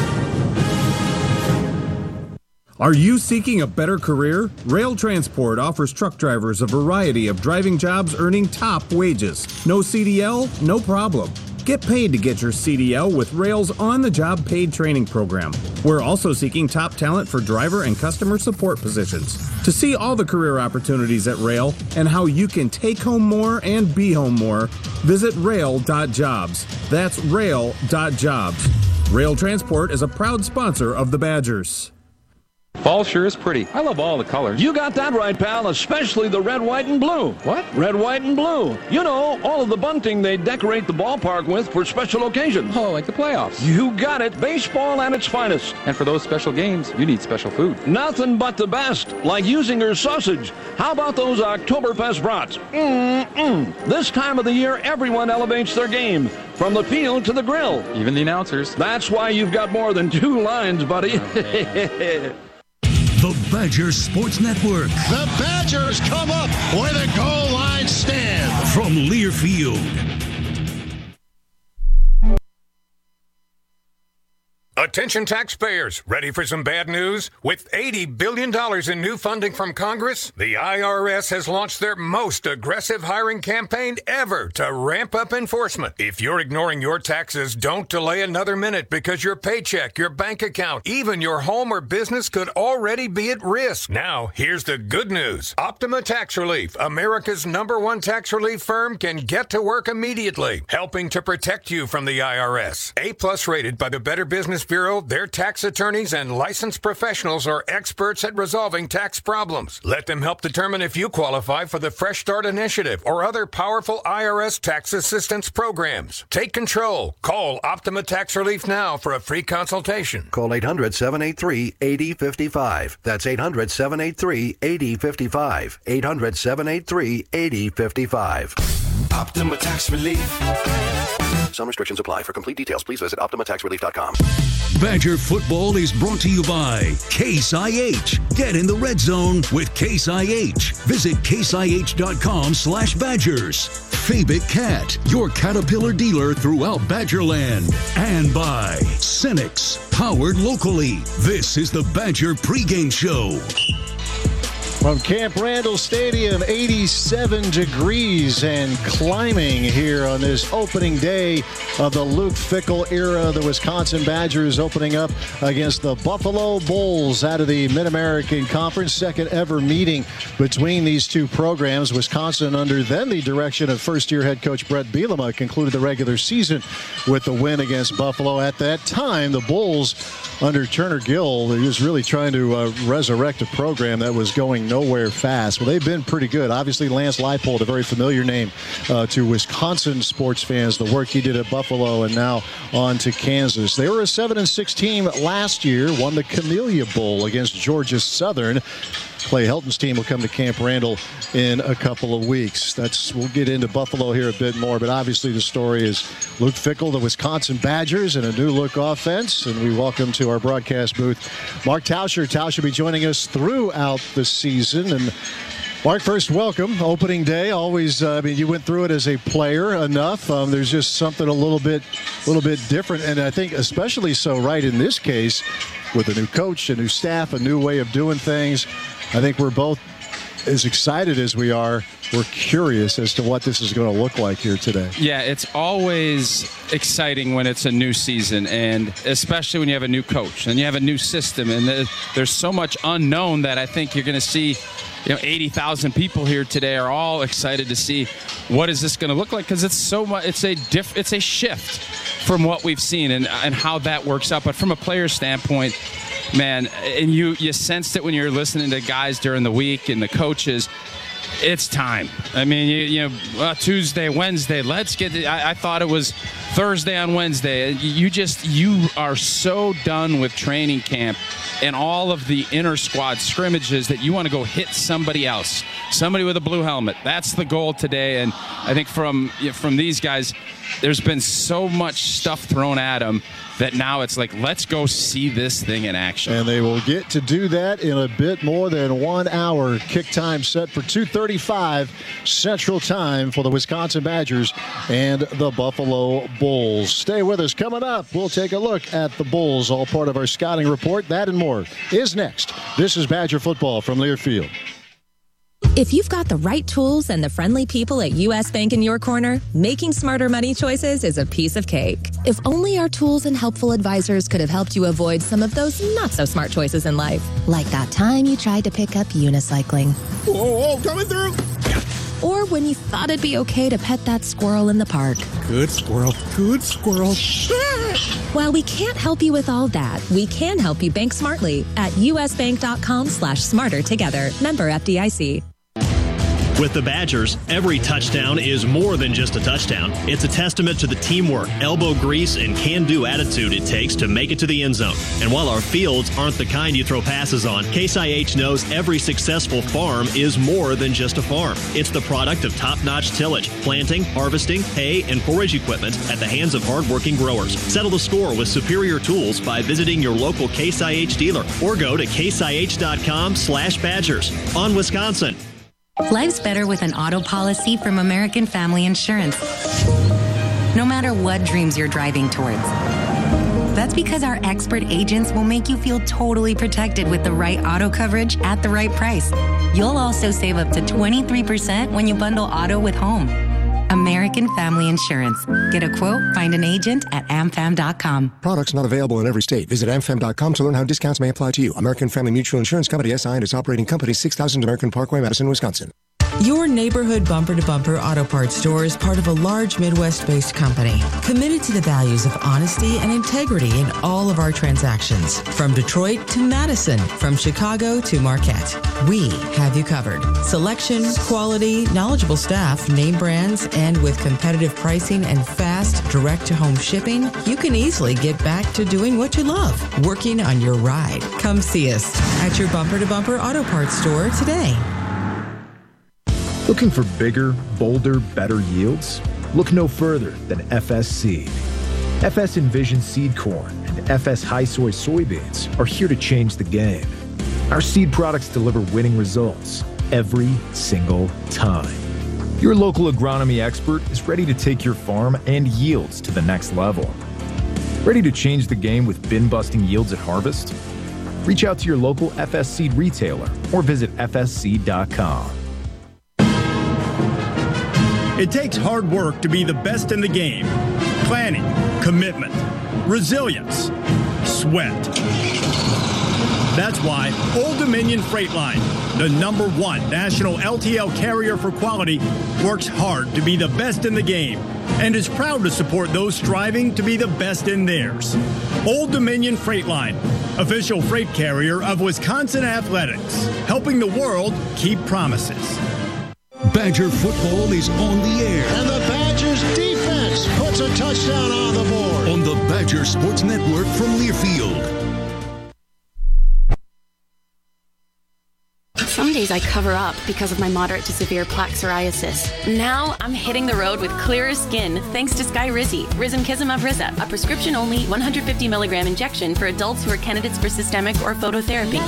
Are you seeking a better career? Rail Transport offers truck drivers a variety of driving jobs earning top wages. No CDL? No problem. Get paid to get your CDL with Rail's on-the-job paid training program. We're also seeking top talent for driver and customer support positions. To see all the career opportunities at Rail and how you can take home more and be home more, visit rail.jobs. That's rail.jobs. Rail Transport is a proud sponsor of the Badgers. Fall sure is pretty. I love all the colors. You got that right, pal, especially the red, white, and blue. What? Red, white, and blue. You know, all of the bunting they decorate the ballpark with for special occasions. Oh, like the playoffs. You got it. Baseball at its finest. And for those special games, you need special food. Nothing but the best, like Usinger's sausage. How about those Oktoberfest brats? This time of the year, everyone elevates their game, from the field to the grill. Even the announcers. That's why you've got more than 2 lines, buddy. The Badger Sports Network. The Badgers come up where the goal line stands. From Learfield. Attention taxpayers, ready for some bad news? With $80 billion in new funding from Congress, the IRS has launched their most aggressive hiring campaign ever to ramp up enforcement. If you're ignoring your taxes, don't delay another minute because your paycheck, your bank account, even your home or business could already be at risk. Now, here's the good news. Optima Tax Relief, America's #1 tax relief firm, can get to work immediately, helping to protect you from the IRS. A+ rated by the Better Business Bureau, their tax attorneys and licensed professionals are experts at resolving tax problems. Let them help determine if you qualify for the Fresh Start Initiative or other powerful IRS tax assistance programs. Take control. Call Optima Tax Relief now for a free consultation. Call 800-783-8055. That's 800-783-8055. 800-783-8055. Optima Tax Relief. Some restrictions apply. For complete details, please visit OptimaTaxRelief.com. Badger football is brought to you by Case IH. Get in the red zone with Case IH. Visit caseih.com/Badgers. Fabic Cat, your Caterpillar dealer throughout Badgerland. And by Cenex, powered locally. This is the Badger pregame show. From Camp Randall Stadium, 87 degrees and climbing here on this opening day of the Luke Fickell era. The Wisconsin Badgers opening up against the Buffalo Bulls out of the Mid-American Conference. Second ever meeting between these two programs. Wisconsin, under then the direction of first-year head coach Brett Bielema, concluded the regular season with the win against Buffalo. At that time, the Bulls, under Turner Gill, they was really trying to resurrect a program that was going nowhere fast. Well, they've been pretty good. Obviously, Lance Leipold, a very familiar name to Wisconsin sports fans, the work he did at Buffalo and now on to Kansas. They were a 7-6 team last year, won the Camellia Bowl against Georgia Southern. Clay Helton's team will come to Camp Randall in a couple of weeks. We'll get into Buffalo here a bit more, but obviously the story is Luke Fickell, the Wisconsin Badgers, and a new look offense. And we welcome to our broadcast booth Mark Tauscher. Tauscher will be joining us throughout the season. And Mark, first, welcome. Opening day, always. You went through it as a player enough. There's just something a little bit different, and I think especially so right in this case with a new coach, a new staff, a new way of doing things. I think we're both as excited as we are. We're curious as to what this is going to look like here today. Yeah, it's always exciting when it's a new season, and especially when you have a new coach and you have a new system, and there's so much unknown that I think you're going to see. 80,000 people here today are all excited to see what is this going to look like, because it's so much. It's a shift from what we've seen and how that works out. But from a player standpoint, man, and you sensed it when you're listening to guys during the week and the coaches. It's time. I mean, Tuesday, Wednesday, let's get it. I thought it was Thursday on Wednesday. You are so done with training camp and all of the inter squad scrimmages that you want to go hit somebody else, somebody with a blue helmet. That's the goal today. And I think from these guys, there's been so much stuff thrown at them that now it's like, let's go see this thing in action. And they will get to do that in a bit more than 1 hour. Kick time set for 2:35 Central Time for the Wisconsin Badgers and the Buffalo Bulls. Stay with us. Coming up, we'll take a look at the Bulls, all part of our scouting report. That and more is next. This is Badger Football from Learfield. If you've got the right tools and the friendly people at U.S. Bank in your corner, making smarter money choices is a piece of cake. If only our tools and helpful advisors could have helped you avoid some of those not-so-smart choices in life. Like that time you tried to pick up unicycling. Whoa, coming through! or when you thought it'd be okay to pet that squirrel in the park. Good squirrel, good squirrel. While we can't help you with all that, we can help you bank smartly at usbank.com/smartertogether. Member FDIC. With the Badgers, every touchdown is more than just a touchdown. It's a testament to the teamwork, elbow grease, and can-do attitude it takes to make it to the end zone. And while our fields aren't the kind you throw passes on, Case IH knows every successful farm is more than just a farm. It's the product of top-notch tillage, planting, harvesting, hay, and forage equipment at the hands of hard-working growers. Settle the score with superior tools by visiting your local Case IH dealer or go to caseih.com/Badgers. On Wisconsin. Life's better with an auto policy from American Family Insurance. No matter what dreams you're driving towards. That's because our expert agents will make you feel totally protected with the right auto coverage at the right price. You'll also save up to 23% when you bundle auto with home. American Family Insurance. Get a quote, find an agent at amfam.com. Products not available in every state. Visit amfam.com to learn how discounts may apply to you. American Family Mutual Insurance Company, SI, and its operating company, 6000 American Parkway, Madison, Wisconsin. Your neighborhood bumper-to-bumper auto parts store is part of a large Midwest-based company committed to the values of honesty and integrity in all of our transactions. From Detroit to Madison, from Chicago to Marquette, we have you covered. Selection, quality, knowledgeable staff, name brands, and with competitive pricing and fast, direct-to-home shipping, you can easily get back to doing what you love, working on your ride. Come see us at your bumper-to-bumper auto parts store today. Looking for bigger, bolder, better yields? Look no further than FS Seed. FS Envision Seed Corn and FS High Soy soybeans are here to change the game. Our seed products deliver winning results every single time. Your local agronomy expert is ready to take your farm and yields to the next level. Ready to change the game with bin-busting yields at harvest? Reach out to your local FS Seed retailer or visit fsseed.com. It takes hard work to be the best in the game. Planning, commitment, resilience, sweat. That's why Old Dominion Freight Line, the #1 national LTL carrier for quality, works hard to be the best in the game and is proud to support those striving to be the best in theirs. Old Dominion Freight Line, official freight carrier of Wisconsin Athletics, helping the world keep promises. Badger football is on the air. And the Badgers defense puts a touchdown on the board. On the Badger Sports Network from Learfield. Some days I cover up because of my moderate to severe plaque psoriasis. Now I'm hitting the road with clearer skin thanks to Skyrizi, Risankizumab Riza, a prescription-only 150 milligram injection for adults who are candidates for systemic or phototherapy.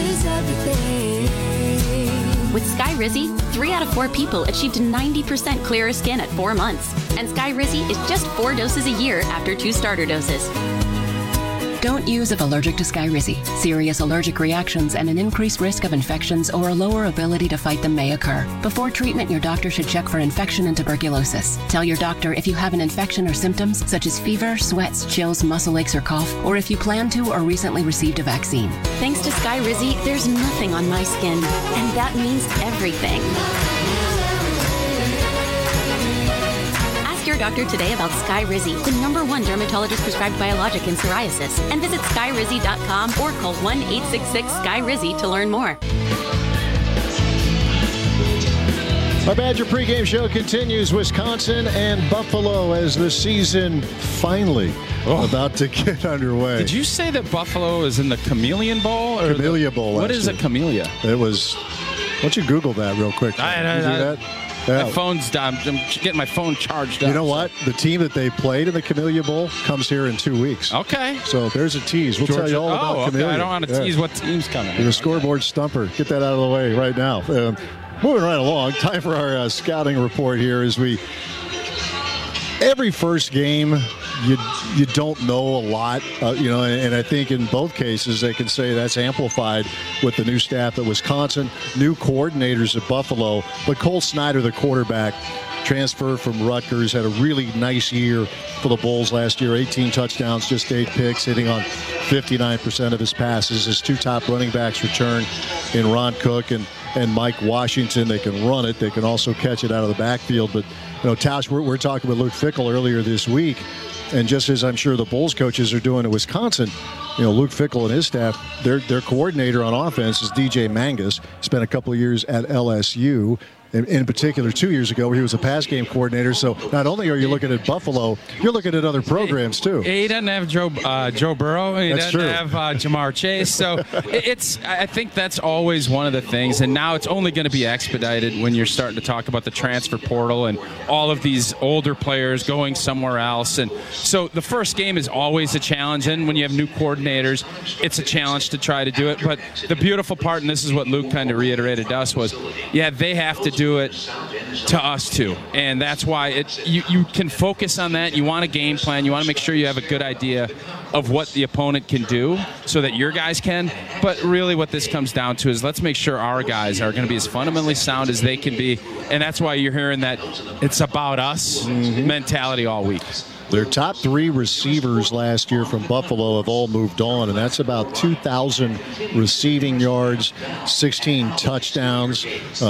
With Skyrizi, 3 out of 4 people achieved 90% clearer skin at 4 months. And Skyrizi is just 4 doses a year after 2 starter doses. Don't use if allergic to Skyrizi. Serious allergic reactions and an increased risk of infections or a lower ability to fight them may occur. Before treatment, your doctor should check for infection and tuberculosis. Tell your doctor if you have an infection or symptoms such as fever, sweats, chills, muscle aches, or cough, or if you plan to or recently received a vaccine. Thanks to Skyrizi, there's nothing on my skin, and that means everything. Your doctor today about Skyrizi, the #1 dermatologist prescribed biologic in psoriasis, and visit skyrizi.com or call 1-866-SKY-RIZZI to learn more. Our Badger pregame show continues. Wisconsin and Buffalo as the season finally about to get underway. Did you say that Buffalo is in the Chameleon Bowl? Or Camellia Bowl. What is a camellia? It was. Why don't you Google that real quick? Did you do that? Yeah. My phone's down. I'm getting my phone charged up. You know what? The team that they played in the Camellia Bowl comes here in 2 weeks. Okay. So there's a tease. We'll tell you all about Camellia. I don't want to tease what team's coming. The scoreboard stumper. Get that out of the way right now. Moving right along. Time for our scouting report here as we... Every first game, you don't know a lot, and I think in both cases they can say that's amplified with the new staff at Wisconsin, new coordinators at Buffalo. But Cole Snyder, the quarterback, transferred from Rutgers, had a really nice year for the Bulls last year. 18 touchdowns, just 8 picks, hitting on 59% of his passes. His 2 top running backs return in Ron Cook and and Mike Washington. They can run it. They can also catch it out of the backfield. But, Tausch, we're talking with Luke Fickell earlier this week, and just as I'm sure the Bulls coaches are doing in Wisconsin, Luke Fickell and his staff, their coordinator on offense is DJ Mangus. Spent a couple of years at LSU. In particular, 2 years ago, where he was a pass game coordinator. So not only are you looking at Buffalo, you're looking at other programs too. He doesn't have Joe Burrow. He doesn't have Jamar Chase. So I think that's always one of the things. And now it's only going to be expedited when you're starting to talk about the transfer portal and all of these older players going somewhere else. And so the first game is always a challenge. And when you have new coordinators, it's a challenge to try to do it. But the beautiful part, and this is what Luke kind of reiterated to us, was, they have to do it to us too, and that's why you can focus on that. You want a game plan. You want to make sure you have a good idea of what the opponent can do so that your guys can. But really what this comes down to is let's make sure our guys are going to be as fundamentally sound as they can be, and that's why you're hearing that it's about us mentality all week. Their top 3 receivers last year from Buffalo have all moved on, and that's about 2,000 receiving yards, 16 touchdowns,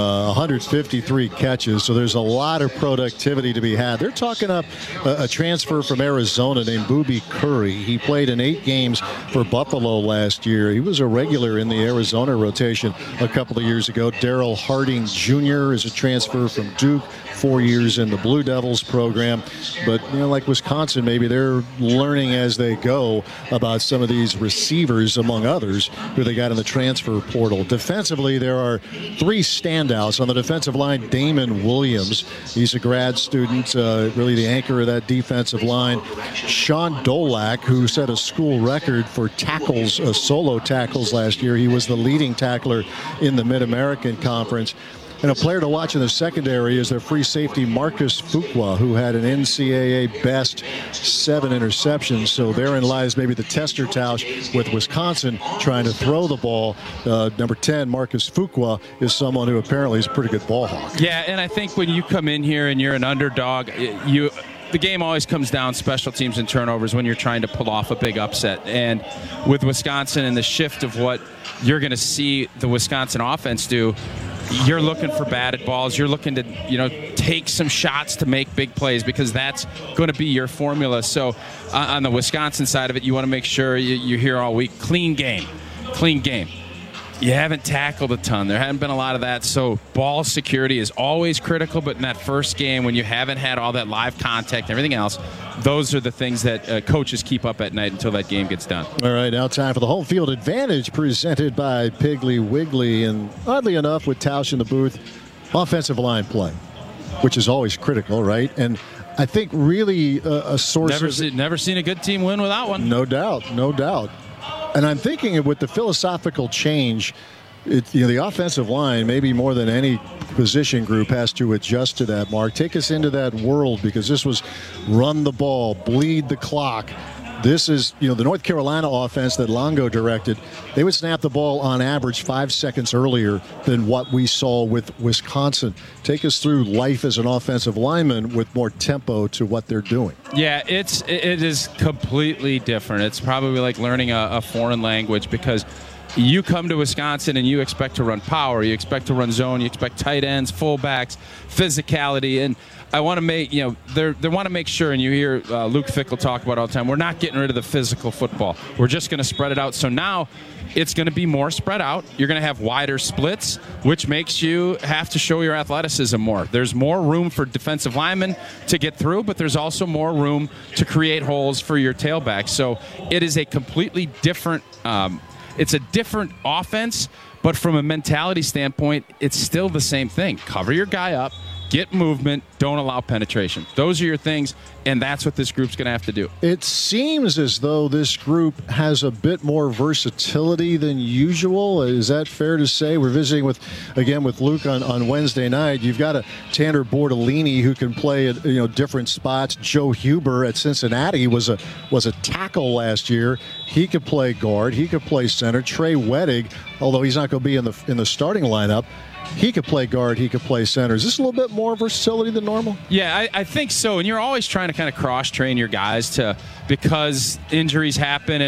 153 catches. So there's a lot of productivity to be had. They're talking up a transfer from Arizona named Booby Curry. He played in 8 games for Buffalo last year. He was a regular in the Arizona rotation a couple of years ago. Darrell Harding Jr. is a transfer from Duke. 4 years in the Blue Devils program. But, like Wisconsin, maybe they're learning as they go about some of these receivers, among others, who they got in the transfer portal. Defensively, there are 3 standouts. On the defensive line, Damon Williams. He's a grad student, really the anchor of that defensive line. Sean Dolak, who set a school record for tackles, solo tackles last year. He was the leading tackler in the Mid-American Conference. And a player to watch in the secondary is their free safety Marcus Fuqua, who had an NCAA best 7 interceptions. So therein lies maybe the tester, Tausch, with Wisconsin trying to throw the ball. Number 10, Marcus Fuqua, is someone who apparently is a pretty good ball hawk. Yeah, and I think when you come in here and you're an underdog, the game always comes down special teams and turnovers when you're trying to pull off a big upset. And with Wisconsin and the shift of what you're going to see the Wisconsin offense do, you're looking for batted balls. You're looking to, take some shots to make big plays because that's going to be your formula. So on the Wisconsin side of it, you want to make sure you're here all week. Clean game. You haven't tackled a ton. There hasn't been a lot of that. So ball security is always critical. But in that first game, when you haven't had all that live contact and everything else, those are the things that coaches keep up at night until that game gets done. All right, now time for the home field advantage presented by Piggly Wiggly. And oddly enough, with Tausch in the booth, offensive line play, which is always critical, right? And I think really a source never seen a good team win without one. No doubt. And I'm thinking with the philosophical change, the offensive line, maybe more than any position group, has to adjust to that, Mark. Take us into that world, because this was run the ball, bleed the clock. This is, the North Carolina offense that Longo directed. They would snap the ball on average 5 seconds earlier than what we saw with Wisconsin. Take us through life as an offensive lineman with more tempo to what they're doing. Yeah, it is completely different. It's probably like learning a foreign language, because you come to Wisconsin and you expect to run power, you expect to run zone, you expect tight ends, fullbacks, physicality, and I want to make, they want to make sure, and you hear Luke Fickell talk about all the time, we're not getting rid of the physical football. We're just going to spread it out. So now it's going to be more spread out. You're going to have wider splits, which makes you have to show your athleticism more. There's more room for defensive linemen to get through, but there's also more room to create holes for your tailback. So it is a completely different it's a different offense, but from a mentality standpoint, it's still the same thing. Cover your guy up, get movement, don't allow penetration. Those are your things, and that's what this group's going to have to do. It seems as though this group has a bit more versatility than usual. Is that fair to say? We're visiting with Luke on Wednesday night. You've got a Tanner Bortolini who can play at different spots. Joe Huber at Cincinnati was a tackle last year. He could play guard. He could play center. Trey Wettig, although he's not going to be in the starting lineup, he could play guard, he could play center. Is this a little bit more versatility than normal? Yeah, I think so. And you're always trying to kind of cross-train your guys because injuries happen. And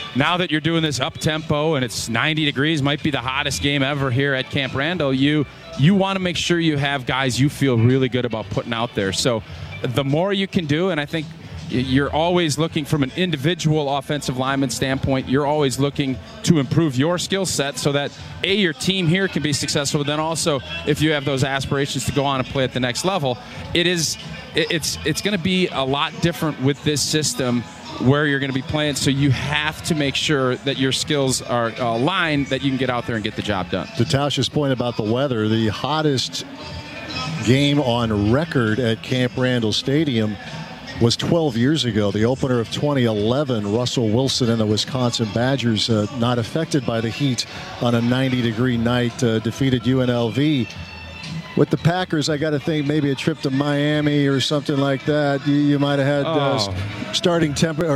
now that you're doing this up-tempo and it's 90 degrees, might be the hottest game ever here at Camp Randall, you want to make sure you have guys you feel really good about putting out there. So the more you can do, and I think you're always looking from an individual offensive lineman standpoint, you're always looking to improve your skill set so that, A, your team here can be successful, but then also if you have those aspirations to go on and play at the next level, it's going to be a lot different with this system where you're going to be playing, so you have to make sure that your skills are aligned, that you can get out there and get the job done. To Tausch's point about the weather, the hottest game on record at Camp Randall Stadium was 12 years ago, the opener of 2011. Russell Wilson and the Wisconsin Badgers, not affected by the heat on a 90-degree night, defeated UNLV. With the Packers, I got to think maybe a trip to Miami or something like that. You might have had starting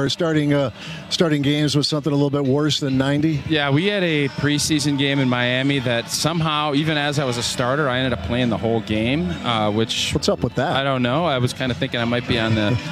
games with something a little bit worse than 90. Yeah, we had a preseason game in Miami that somehow, even as I was a starter, I ended up playing the whole game. What's up with that? I don't know. I was kind of thinking I might be on the.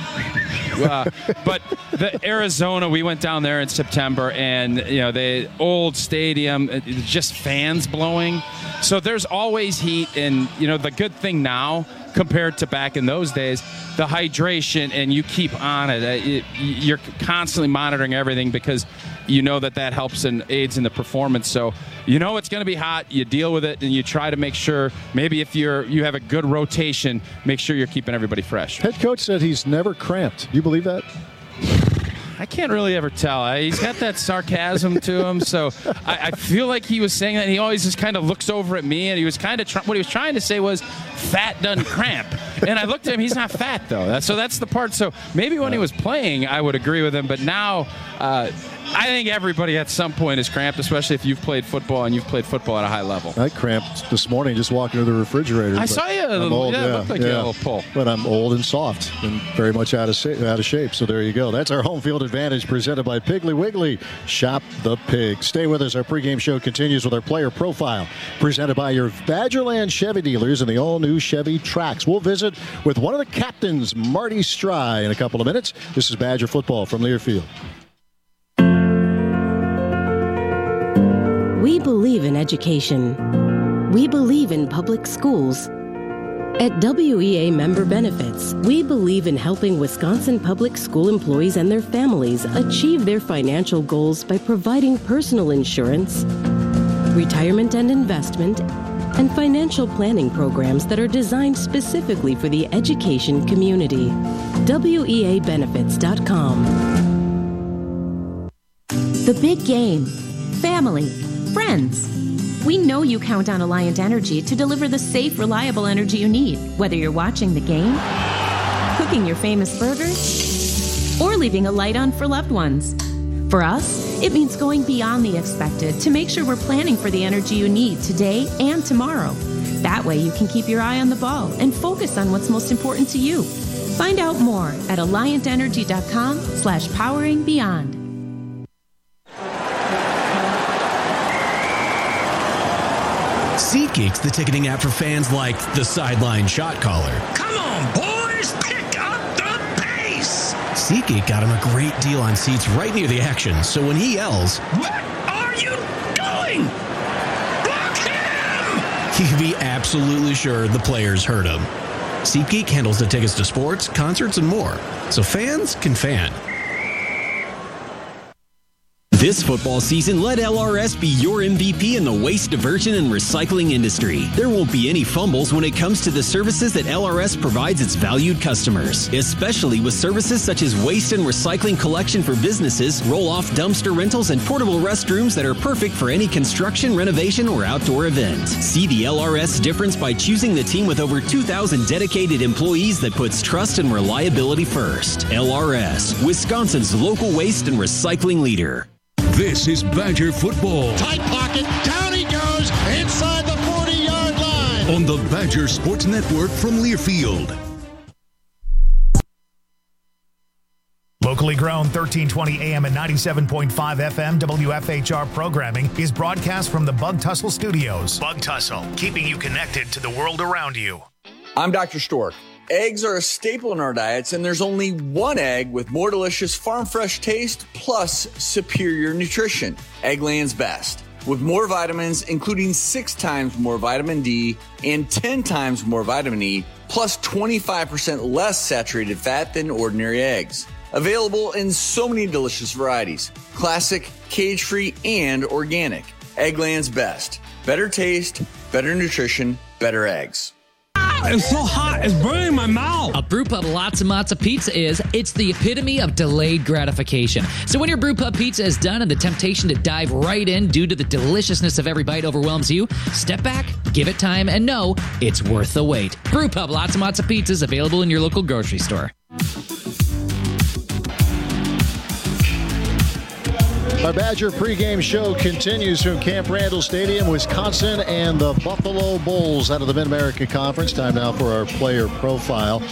But the Arizona, we went down there in September, and the old stadium, just fans blowing. So there's always heat, and the good thing now compared to back in those days, the hydration, and you keep on it. You're constantly monitoring everything because that helps and aids in the performance. So it's going to be hot. You deal with it, and you try to make sure, maybe if you have a good rotation, make sure you're keeping everybody fresh. Head coach said he's never cramped. You believe that? I can't really ever tell. He's got that sarcasm to him, so I feel like he was saying that. And he always just kind of looks over at me, and he was kind of what he was trying to say was, "Fat doesn't cramp." And I looked at him; he's not fat though. That's the part. So maybe when he was playing, I would agree with him, but now I think everybody at some point is cramped, especially if you've played football and you've played football at a high level. I cramped this morning just walking to the refrigerator. I saw you. It looked like you had a little pull. But I'm old and soft and very much out of shape. So there you go. That's our home field advantage presented by Piggly Wiggly. Shop the pig. Stay with us. Our pregame show continues with our player profile presented by your Badgerland Chevy dealers and the all-new Chevy Trax. We'll visit with one of the captains, Marty Stry, in a couple of minutes. This is Badger football from Learfield. We believe in education. We believe in public schools. At WEA Member Benefits, we believe in helping Wisconsin public school employees and their families achieve their financial goals by providing personal insurance, retirement and investment, and financial planning programs that are designed specifically for the education community. WEAbenefits.com. The big game. Family. Friends. We know you count on Alliant Energy to deliver the safe, reliable energy you need, whether you're watching the game, cooking your famous burgers, or leaving a light on for loved ones. For us, it means going beyond the expected to make sure we're planning for the energy you need today and tomorrow. That way you can keep your eye on the ball and focus on what's most important to you. Find out more at alliantenergy.com/poweringbeyond. SeatGeek's the ticketing app for fans like the sideline shot caller. Come on, boys, pick up the pace! SeatGeek got him a great deal on seats right near the action, so when he yells, "What are you doing? Block him!" he can be absolutely sure the players heard him. SeatGeek handles the tickets to sports, concerts, and more, so fans can fan. This football season, let LRS be your MVP in the waste diversion and recycling industry. There won't be any fumbles when it comes to the services that LRS provides its valued customers, especially with services such as waste and recycling collection for businesses, roll-off dumpster rentals, and portable restrooms that are perfect for any construction, renovation, or outdoor event. See the LRS difference by choosing the team with over 2,000 dedicated employees that puts trust and reliability first. LRS, Wisconsin's local waste and recycling leader. This is Badger football. Tight pocket, down he goes, inside the 40-yard line. On the Badger Sports Network from Learfield. Locally grown 1320 AM and 97.5 FM WFHR programming is broadcast from the Bug Tussle Studios. Bug Tussle, keeping you connected to the world around you. I'm Dr. Stork. Eggs are a staple in our diets, and there's only one egg with more delicious farm fresh taste plus superior nutrition. Eggland's Best. With more vitamins, including 6 times more vitamin D and 10 times more vitamin E, plus 25% less saturated fat than ordinary eggs. Available in so many delicious varieties. Classic, cage-free, and organic. Eggland's Best. Better taste, better nutrition, better eggs. It's so hot, it's burning my mouth. A Brewpub Lots and Lots of Pizza it's the epitome of delayed gratification. So when your Brewpub pizza is done and the temptation to dive right in due to the deliciousness of every bite overwhelms you, step back, give it time, and know it's worth the wait. Brewpub Lots and Lots of Pizzas available in your local grocery store. Our Badger pregame show continues from Camp Randall Stadium, Wisconsin, and the Buffalo Bulls out of the Mid-America Conference. Time now for our player profile.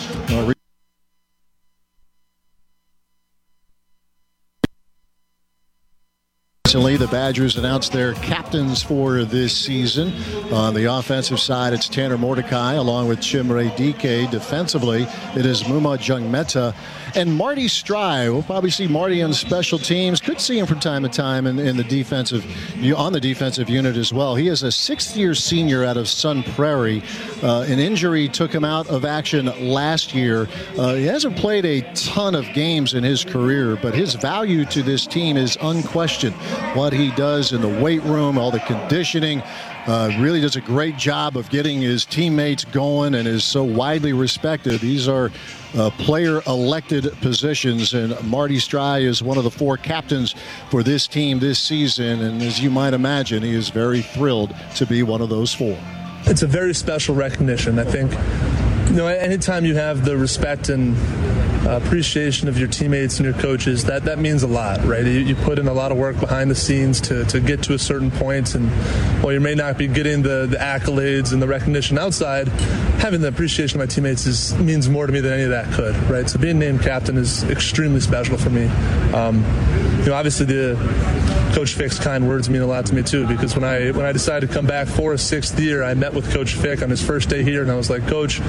Recently, the Badgers announced their captains for this season. On the offensive side, it's Tanner Mordecai along with Chimere Dike. Defensively, it is Muma Jungmeta and Marty Strye. We'll probably see Marty on special teams. Could see him from time to time on the defensive unit as well. He is a 6th-year senior out of Sun Prairie. An injury took him out of action last year. He hasn't played a ton of games in his career, but his value to this team is unquestioned. What he does in the weight room, all the conditioning, really does a great job of getting his teammates going and is so widely respected. These are player-elected positions, and Marty Strye is one of the 4 captains for this team this season, and as you might imagine, he is very thrilled to be one of those 4. It's a very special recognition. I think, anytime you have the respect and appreciation of your teammates and your coaches, that means a lot, right? You put in a lot of work behind the scenes to get to a certain point, and while you may not be getting the accolades and the recognition outside, having the appreciation of my teammates means more to me than any of that could, right? So being named captain is extremely special for me. Obviously the Coach Fick's kind words mean a lot to me too, because when I decided to come back for a 6th year, I met with Coach Fick on his first day here, and I was like, Coach,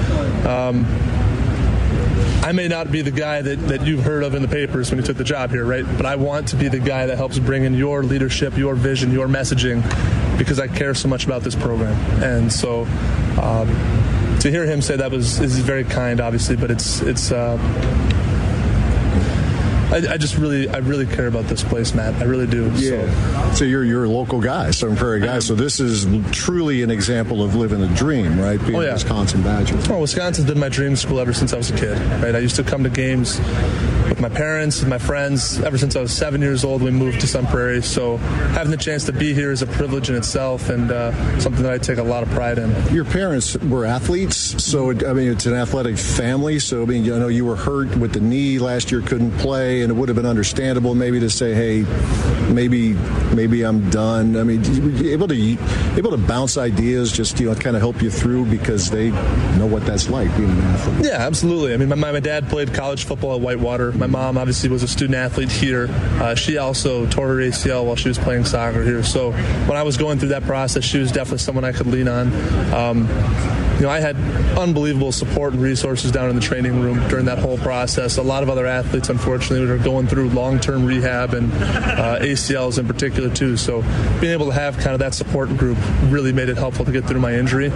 I may not be the guy that you've heard of in the papers when you took the job here, right? But I want to be the guy that helps bring in your leadership, your vision, your messaging, because I care so much about this program. And so to hear him say that is very kind, obviously, but I really care about this place, Matt. I really do. Yeah. So you're a local guy, Southern Prairie guy. So this is truly an example of living a dream, right? Being a Wisconsin Badger. Well, Wisconsin's been my dream school ever since I was a kid, right? I used to come to games with my parents and my friends ever since I was 7 years old. We moved to Sun Prairie. So having the chance to be here is a privilege in itself, and something that I take a lot of pride in. Your parents were athletes, so it's an athletic family. So I know you were hurt with the knee last year, couldn't play. And it would have been understandable maybe to say, hey, maybe I'm done. Able to bounce ideas, just kind of help you through because they know what that's like being an athlete. Yeah, absolutely. My dad played college football at Whitewater. My mom obviously was a student athlete here. She also tore her ACL while she was playing soccer here. So when I was going through that process, she was definitely someone I could lean on. I had unbelievable support and resources down in the training room during that whole process. A lot of other athletes, unfortunately, were going through long-term rehab and ACLs in particular, too. So being able to have kind of that support group really made it helpful to get through my injury.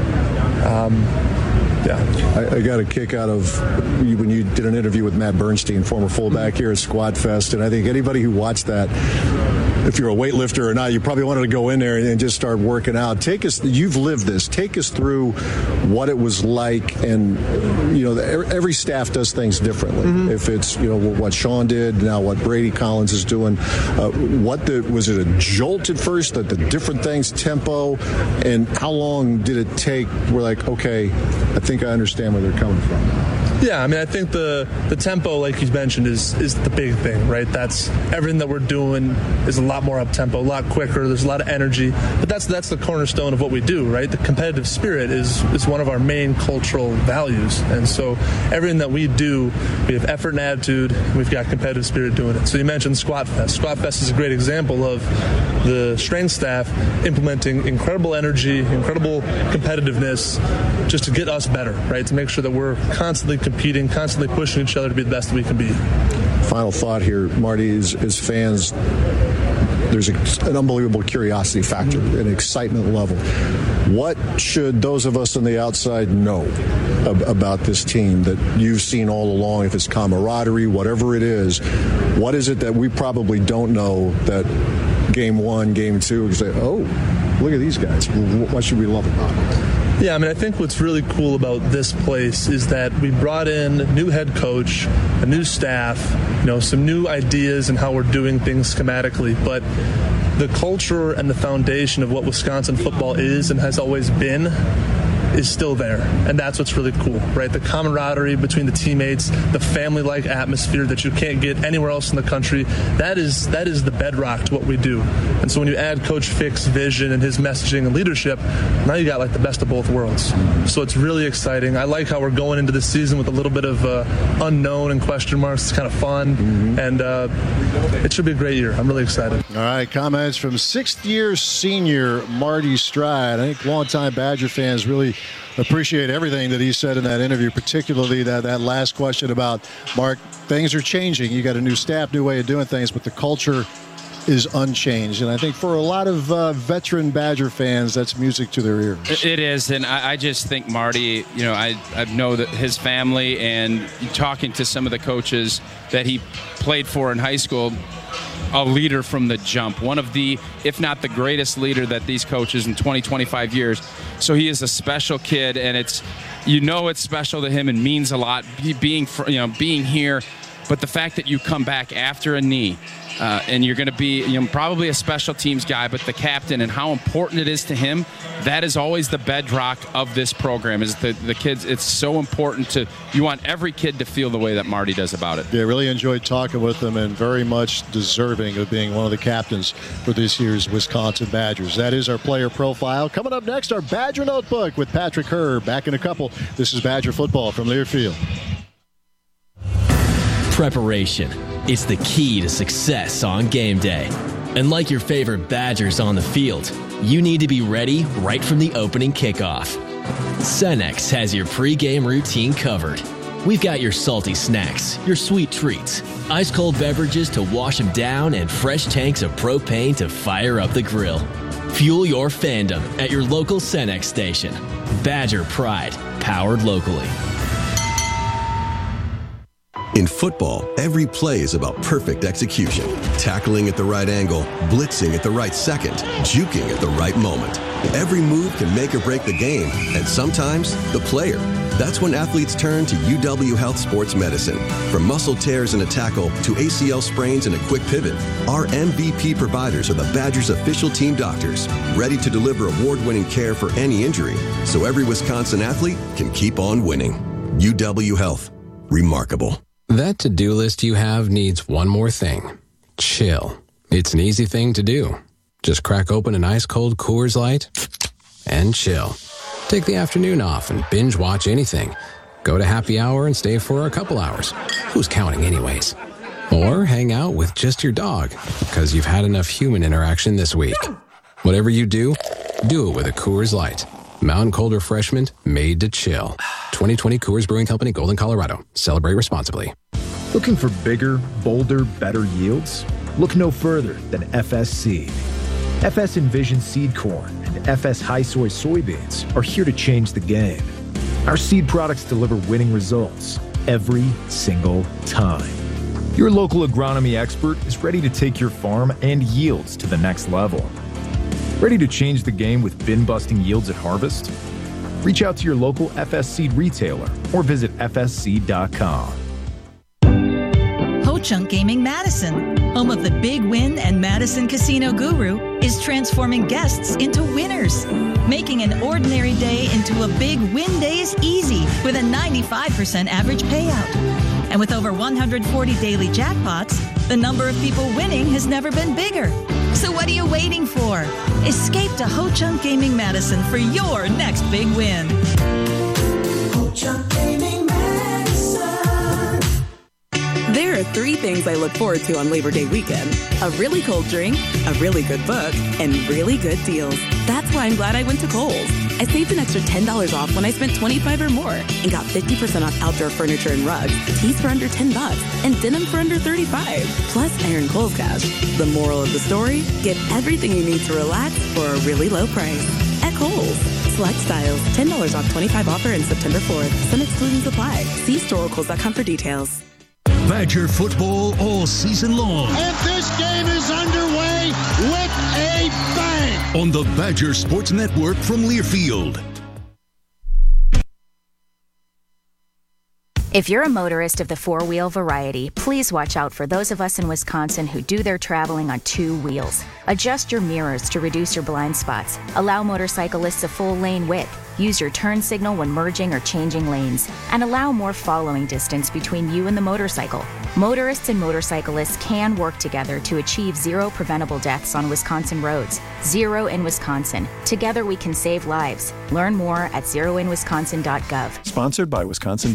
I got a kick out of when you did an interview with Matt Bernstein, former fullback here at Squad Fest, and I think anybody who watched that, if you're a weightlifter or not, you probably wanted to go in there and just start working out. You've lived this. Take us through what it was like, and every staff does things differently. Mm-hmm. If it's what Sean did, now what Brady Collins is doing, was it a jolt at first? The different things, tempo, and how long did it take? We're like, okay, I think I understand where they're coming from. Yeah, I mean, I think the tempo, like you mentioned, is the big thing, right? That's everything that we're doing is a lot more up-tempo, a lot quicker. There's a lot of energy. But that's the cornerstone of what we do, right? The competitive spirit is one of our main cultural values. And so everything that we do, we have effort and attitude. We've got competitive spirit doing it. So you mentioned Squat Fest. Squat Fest is a great example of the strength staff implementing incredible energy, incredible competitiveness just to get us better, right? To make sure that we're constantly competing, constantly pushing each other to be the best that we can be. Final thought here, Marty, is fans, there's an unbelievable curiosity factor, an excitement level. What should those of us on the outside know about this team that you've seen all along? If it's camaraderie, whatever it is, what is it that we probably don't know that game one, game two, we say, oh, look at these guys. What should we love about it? Yeah, I mean, I think what's really cool about this place is that we brought in a new head coach, a new staff, some new ideas and how we're doing things schematically. But the culture and the foundation of what Wisconsin football is and has always been is still there. And that's what's really cool, right? The camaraderie between the teammates, the family-like atmosphere that you can't get anywhere else in the country, that is the bedrock to what we do. And so when you add Coach Fick's vision and his messaging and leadership, now you got like the best of both worlds. So it's really exciting. I like how we're going into this season with a little bit of unknown and question marks. It's kind of fun. And it should be a great year. I'm really excited. All right, comments from sixth-year senior Marty Stride. I think longtime Badger fans really appreciate everything that he said in that interview, particularly that last question about, Mark, things are changing. You got a new staff, new way of doing things, but the culture is unchanged. And I think for a lot of veteran Badger fans, that's music to their ears. It is. And I just think Marty, I know that his family and talking to some of the coaches that he played for in high school, a leader from the jump, one of the, if not the greatest leader that these coaches in 20, 25 years. So he is a special kid, and it's special to him and means a lot being here. But the fact that you come back after a knee, and you're going to be probably a special teams guy, but the captain and how important it is to him, that is always the bedrock of this program, is the kids. It's so important you want every kid to feel the way that Marty does about it. Yeah, really enjoyed talking with them, and very much deserving of being one of the captains for this year's Wisconsin Badgers. That is our player profile. Coming up next, our Badger Notebook with Patrick Herr. Back in a couple. This is Badger Football from Learfield. Preparation. It's the key to success on game day. And like your favorite Badgers on the field, you need to be ready right from the opening kickoff. Cenex has your pregame routine covered. We've got your salty snacks, your sweet treats, ice-cold beverages to wash them down, and fresh tanks of propane to fire up the grill. Fuel your fandom at your local Cenex station. Badger Pride, powered locally. In football, every play is about perfect execution. Tackling at the right angle, blitzing at the right second, juking at the right moment. Every move can make or break the game, and sometimes the player. That's when athletes turn to UW Health Sports Medicine. From muscle tears in a tackle to ACL sprains in a quick pivot, our MVP providers are the Badgers' official team doctors, ready to deliver award-winning care for any injury, so every Wisconsin athlete can keep on winning. UW Health. Remarkable. That to-do list you have needs one more thing. Chill. It's an easy thing to do. Just crack open an ice-cold Coors Light and chill. Take the afternoon off and binge watch anything. Go to happy hour and stay for a couple hours. Who's counting anyways? Or hang out with just your dog, because you've had enough human interaction this week. Whatever you do it with a Coors Light. Mountain Cold Refreshment made to chill. 2020 Coors Brewing Company, Golden, Colorado. Celebrate responsibly. Looking for bigger, bolder, better yields? Look no further than FS Seed. FS Envision Seed Corn and FS High Soy Soybeans are here to change the game. Our seed products deliver winning results every single time. Your local agronomy expert is ready to take your farm and yields to the next level. Ready to change the game with bin-busting yields at harvest? Reach out to your local FS Seed retailer or visit fsseed.com. Ho-Chunk Gaming Madison. Home of the Big Win and Madison Casino Guru is transforming guests into winners, making an ordinary day into a big win days easy with a 95% average payout. And with over 140 daily jackpots, the number of people winning has never been bigger. So what are you waiting for? Escape to Ho-Chunk Gaming Madison for your next big win. Ho-Chunk Gaming Madison. There are 3 things I look forward to on Labor Day weekend. A really cold drink, a really good book, and really good deals. That's why I'm glad I went to Kohl's. I saved an extra $10 off when I spent $25 or more and got 50% off outdoor furniture and rugs, tees for under $10, and denim for under $35. Plus, I earned Kohl's cash. The moral of the story? Get everything you need to relax for a really low price at Kohl's. Select styles, $10 off 25 offer in September 4th. Some exclusions apply. See storekohls.com for details. Badger football all season long. And this game is underway with a bang. On the Badger Sports Network from Learfield. If you're a motorist of the four-wheel variety, please watch out for those of us in Wisconsin who do their traveling on 2 wheels. Adjust your mirrors to reduce your blind spots. Allow motorcyclists a full lane width. Use your turn signal when merging or changing lanes. And allow more following distance between you and the motorcycle. Motorists and motorcyclists can work together to achieve 0 preventable deaths on Wisconsin roads. 0 in Wisconsin. Together we can save lives. Learn more at zeroinwisconsin.gov. Sponsored by Wisconsin